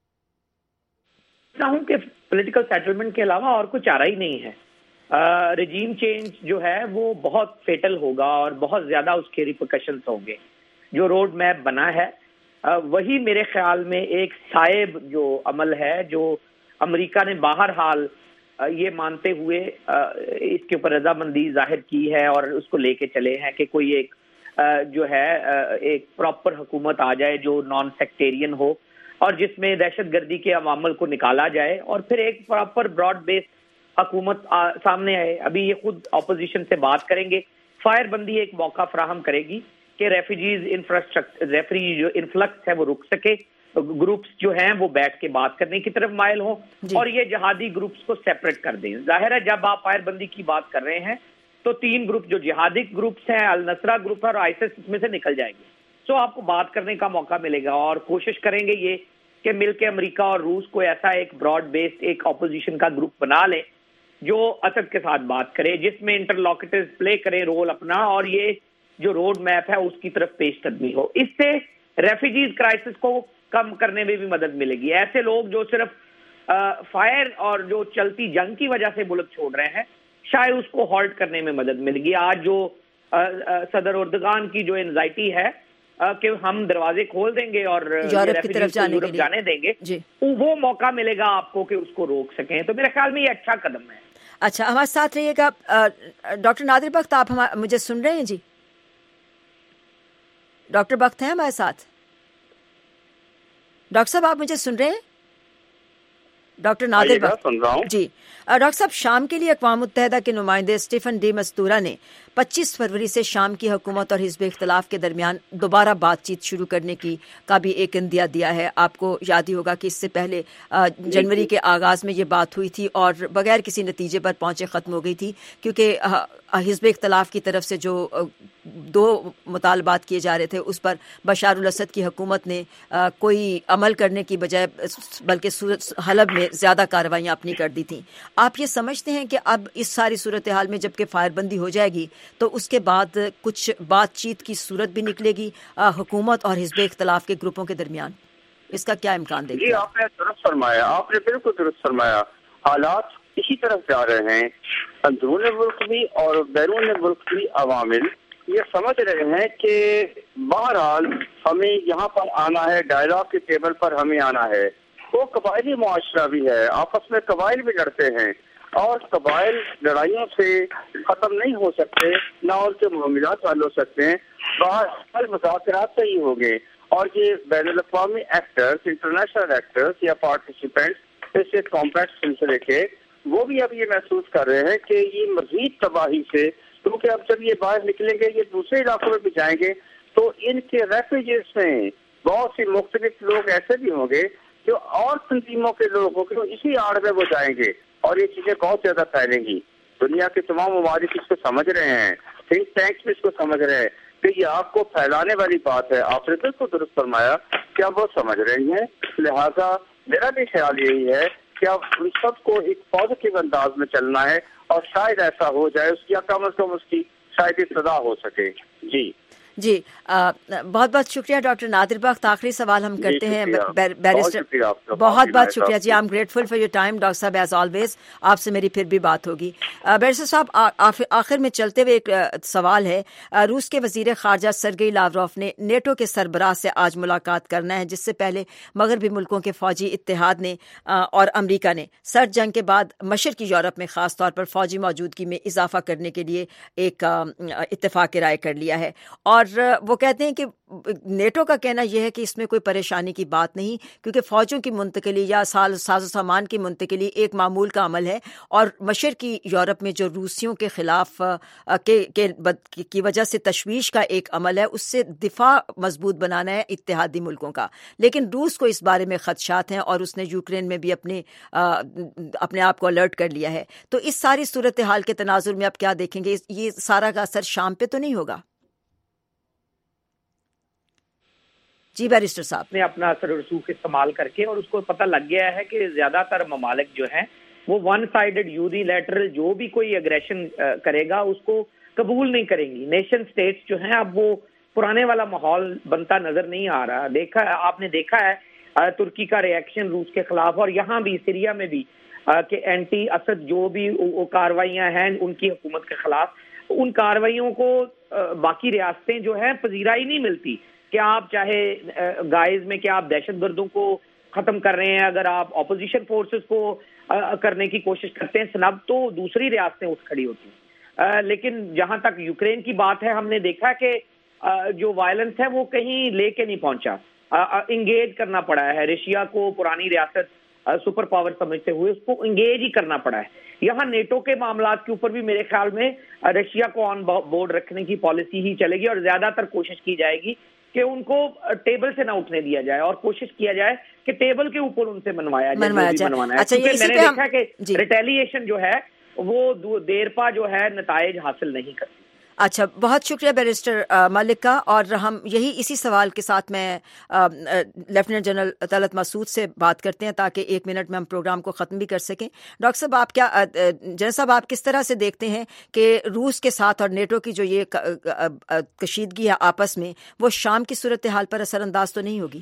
ہوں کہ پولیٹیکل سیٹلمنٹ کے علاوہ اور کچھ چارہ ہی نہیں ہے۔ رجیم چینج جو ہے وہ بہت فیٹل ہوگا اور بہت زیادہ اس کے ریپرکشنز ہوں گے۔ جو روڈ میپ بنا ہے وہی میرے خیال میں ایک صائب جو عمل ہے جو امریکہ نے بہرحال یہ مانتے ہوئے اس کے اوپر رضامندی ظاہر کی ہے اور اس کو لے کے چلے ہیں کہ کوئی ایک جو ہے ایک پراپر حکومت آ جائے جو نان سیکٹیرین ہو اور جس میں دہشت گردی کے عوامل کو نکالا جائے اور پھر ایک پراپر براڈ بیس حکومت سامنے آئے۔ ابھی یہ خود اپوزیشن سے بات کریں گے، فائر بندی ایک موقع فراہم کرے گی کہ ریفیوجیز انفراسٹرکچر ریفری جو انفلکس ہے وہ رک سکے، گروپس جو ہیں وہ بیٹھ کے بات کرنے کی طرف مائل ہوں جی۔ اور یہ جہادی گروپس کو سیپریٹ کر دیں۔ ظاہر ہے جب آپ فائر بندی کی بات کر رہے ہیں تو تین گروپ جو جہادی گروپس ہیں، النصرہ گروپ ہے اور آئیسس، اس میں سے نکل جائیں گے، تو آپ کو بات کرنے کا موقع ملے گا اور کوشش کریں گے یہ کہ مل کے امریکہ اور روس کو ایسا ایک براڈ بیسڈ ایک اپوزیشن کا گروپ بنا لیں جو اسد کے ساتھ بات کرے، جس میں انٹرلوکیٹرز پلے کریں رول اپنا اور یہ جو روڈ میپ ہے اس کی طرف پیش قدمی ہو۔ اس سے ریفیوجیز کرائسس کو کم کرنے میں بھی مدد ملے گی۔ ایسے لوگ جو صرف فائر اور جو چلتی جنگ کی وجہ سے ملک چھوڑ رہے ہیں، شاید اس کو ہالٹ کرنے میں مدد ملے گی۔ آج جو صدر اردگان کی جو انزائٹی ہے کہ ہم دروازے کھول دیں گے اور یورپ کی طرف جانے یورپ جانے دیں گے جی وہ موقع ملے گا آپ کو کہ اس کو روک سکیں. تو میرے خیال میں یہ اچھا قدم ہے. اچھا ہمارے ساتھ رہیے گا ڈاکٹر نادر بخت, آپ مجھے سن رہے ہیں؟ جی ڈاکٹر بخت ہیں ہمارے ساتھ؟ ڈاکٹر صاحب آپ مجھے سن رہے ہیں؟ ڈاکٹر نادر بخت جی. ڈاکٹر صاحب, شام کے لیے اقوام متحدہ کے نمائندے اسٹیفن ڈی مستورا نے پچیس فروری سے شام کی حکومت اور حزب اختلاف کے درمیان دوبارہ بات چیت شروع کرنے کی کا بھی ایک عندیہ دیا ہے. آپ کو یاد ہی ہوگا کہ اس سے پہلے جنوری کے آغاز میں یہ بات ہوئی تھی اور بغیر کسی نتیجے پر پہنچے ختم ہو گئی تھی, کیونکہ حزب اختلاف کی طرف سے جو دو مطالبات کیے جا رہے تھے اس پر بشار الاسد کی حکومت نے کوئی عمل کرنے کی بجائے بلکہ حلب میں زیادہ کارروائیاں اپنی کر دی تھیں. آپ یہ سمجھتے ہیں کہ اب اس ساری صورتحال میں جب کہ فائر بندی ہو جائے گی تو اس کے بعد کچھ بات چیت کی صورت بھی نکلے گی حکومت اور حزب اختلاف کے گروپوں کے درمیان؟ اس کا کیا امکان دیکھتے ہیں؟ جی آپ نے درست فرمایا, آپ نے بالکل درست فرمایا. حالات اسی طرف جا رہے ہیں. اندرون ملک بھی اور بیرون ملک بھی عوامل یہ سمجھ رہے ہیں کہ بہرحال ہمیں یہاں پر آنا ہے, ڈائلاگ کے ٹیبل پر ہمیں آنا ہے. وہ قبائلی معاشرہ بھی ہے, آپس میں قبائل بھی لڑتے ہیں اور قبائل لڑائیوں سے ختم نہیں ہو سکتے, نہ ان کے معاملات حل ہو سکتے ہیں. باہر مذاکرات سے ہی ہوں گے اور یہ بین الاقوامی ایکٹرز, انٹرنیشنل ایکٹرز یا پارٹیسپینٹس اس کمپلیکس سلسلے کے وہ بھی اب یہ محسوس کر رہے ہیں کہ یہ مزید تباہی سے, کیونکہ اب جب یہ باہر نکلیں گے یہ دوسرے علاقوں میں بھی جائیں گے تو ان کے ریفیوجیز میں بہت سی مختلف لوگ ایسے بھی ہوں گے جو اور تنظیموں کے لوگ ہوں گے, اسی آڑ میں وہ جائیں گے اور یہ چیزیں بہت زیادہ پھیلیں گی. دنیا کے تمام ممالک اس کو سمجھ رہے ہیں, تھنک ٹینکس بھی اس کو سمجھ رہے ہیں کہ یہ آپ کو پھیلانے والی بات ہے. آپ نے بالکل درست فرمایا کہ اب وہ سمجھ رہی ہیں. لہذا میرا بھی خیال یہی ہے کہ اب ان سب کو ایک پازیٹیو انداز میں چلنا ہے اور شاید ایسا ہو جائے اس کی کم از کم اس کی شاید ابتدا ہو سکے. جی جی بہت بہت شکریہ ڈاکٹر نادر بخت. آخری سوال ہم کرتے ہیں بیرسٹر. بہت بہت شکریہ جی, I am grateful for your time doctor صاحب ایز آلویز. آپ سے میری پھر بھی بات ہوگی. بیرسٹر صاحب آخر میں چلتے ہوئے ایک سوال ہے. روس کے وزیر خارجہ سرگئی لاوروف نے نیٹو کے سربراہ سے آج ملاقات کرنا ہے, جس سے پہلے مغربی ملکوں کے فوجی اتحاد نے اور امریکہ نے سرد جنگ کے بعد مشرقی یورپ میں خاص طور پر فوجی موجودگی میں اضافہ کرنے کے لیے ایک اتفاق رائے کر لیا ہے. اور اور وہ کہتے ہیں کہ نیٹو کا کہنا یہ ہے کہ اس میں کوئی پریشانی کی بات نہیں, کیونکہ فوجوں کی منتقلی یا ساز و سامان کی منتقلی ایک معمول کا عمل ہے, اور مشرقی یورپ میں جو روسیوں کے خلاف کی وجہ سے تشویش کا ایک عمل ہے, اس سے دفاع مضبوط بنانا ہے اتحادی ملکوں کا. لیکن روس کو اس بارے میں خدشات ہیں اور اس نے یوکرین میں بھی اپنے اپنے آپ کو الرٹ کر لیا ہے. تو اس ساری صورتحال کے تناظر میں آپ کیا دیکھیں گے؟ یہ سارا کا اثر شام پہ تو نہیں ہوگا؟ جی بیرسٹر صاحب نے اپنا اثر و رسوخ استعمال کر کے, اور اس کو پتہ لگ گیا ہے کہ زیادہ تر ممالک جو ہیں وہ ون سائیڈڈ یونیلیٹرل جو بھی کوئی اگریشن کرے گا اس کو قبول نہیں کریں گی. نیشن سٹیٹس جو ہیں اب وہ پرانے والا ماحول بنتا نظر نہیں آ رہا. دیکھا آپ نے دیکھا ہے ترکی کا ری ایکشن روس کے خلاف, اور یہاں بھی سیریا میں بھی کہ اینٹی اسد جو بھی کارروائیاں ہیں ان کی حکومت کے خلاف, ان کارروائیوں کو باقی ریاستیں جو ہیں پذیرائی نہیں ملتی کہ آپ چاہے گائز میں کہ آپ دہشت گردوں کو ختم کر رہے ہیں, اگر آپ اپوزیشن فورسز کو کرنے کی کوشش کرتے ہیں سنب, تو دوسری ریاستیں اٹھ کھڑی ہوتی ہیں. لیکن جہاں تک یوکرین کی بات ہے, ہم نے دیکھا کہ جو وائلنس ہے وہ کہیں لے کے نہیں پہنچا, انگیج کرنا پڑا ہے. رشیا کو پرانی ریاست سپر پاور سمجھتے ہوئے اس کو انگیج ہی کرنا پڑا ہے. یہاں نیٹو کے معاملات کے اوپر بھی میرے خیال میں رشیا کو آن بورڈ رکھنے کی پالیسی ہی چلے گی, اور زیادہ تر کوشش کی جائے گی کہ ان کو ٹیبل سے نہ اٹھنے دیا جائے, اور کوشش کیا جائے کہ ٹیبل کے اوپر ان سے منوایا جائے. منوانا ہے. اچھا, میں نے دیکھا کہ ریٹیلیشن جو ہے وہ دیر پا جو ہے نتائج حاصل نہیں کرتی. اچھا, بہت شکریہ بیرسٹر ملک کا. اور ہم یہی اسی سوال کے ساتھ میں لیفٹیننٹ جنرل طلعت مسعود سے بات کرتے ہیں تاکہ ایک منٹ میں ہم پروگرام کو ختم بھی کر سکیں. ڈاکٹر صاحب, آپ کیا جنرل صاحب آپ کس طرح سے دیکھتے ہیں کہ روس کے ساتھ اور نیٹو کی جو یہ کشیدگی ہے آپس میں, وہ شام کی صورتحال پر اثر انداز تو نہیں ہوگی؟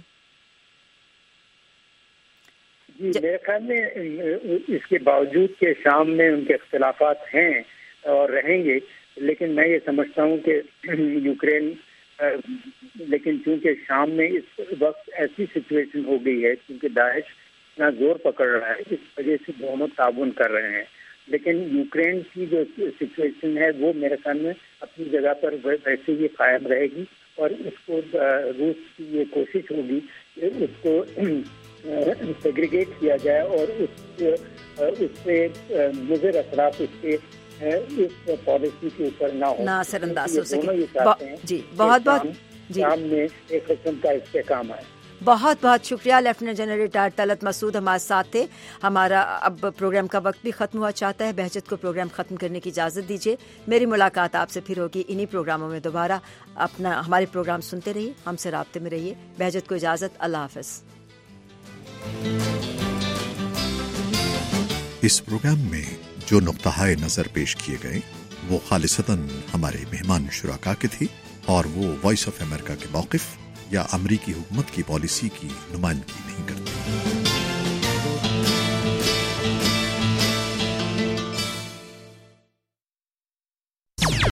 جی میرے خیال میں اس کے باوجود کہ شام میں ان کے اختلافات ہیں اور رہیں گے, لیکن میں یہ سمجھتا ہوں کہ یوکرین لیکن چونکہ شام میں اس وقت ایسی سچویشن ہو گئی ہے کیونکہ داعش اتنا زور پکڑ رہا ہے، اس وجہ سے دونوں تعاون کر رہے ہیں. لیکن یوکرین کی جو سچویشن ہے وہ میرے خیال میں اپنی جگہ پر ویسے ہی قائم رہے گی، اور اس کو روس کی یہ کوشش ہوگی کہ اس کو سیگریگیٹ کیا جائے اور اس اس سے مضر اثرات اس کے اس پالیسی کے اوپر نہ ہو، نہ اثر انداز ہو سکے. جی بہت بہت جی شام میں ایک قسم کا استحکام ہے. بہت بہت شکریہ lieutenant general retired Talat Masood ہمارے ساتھ تھے. ہمارا اب پروگرام کا وقت بھی ختم ہوا چاہتا ہے. بہجت کو پروگرام ختم کرنے کی اجازت دیجیے. میری ملاقات آپ سے پھر ہوگی انہی پروگراموں میں دوبارہ. اپنا ہمارے پروگرام سنتے رہیے، ہم سے رابطے میں رہیے. بہجت کو اجازت. اللہ حافظ. اس پروگرام میں جو نقطہ نظر پیش کیے گئے وہ خالصتاً ہمارے مہمان شرکا کے تھے، اور وہ وائس آف امریکہ کے موقف یا امریکی حکومت کی پالیسی کی نمائندگی نہیں کرتے.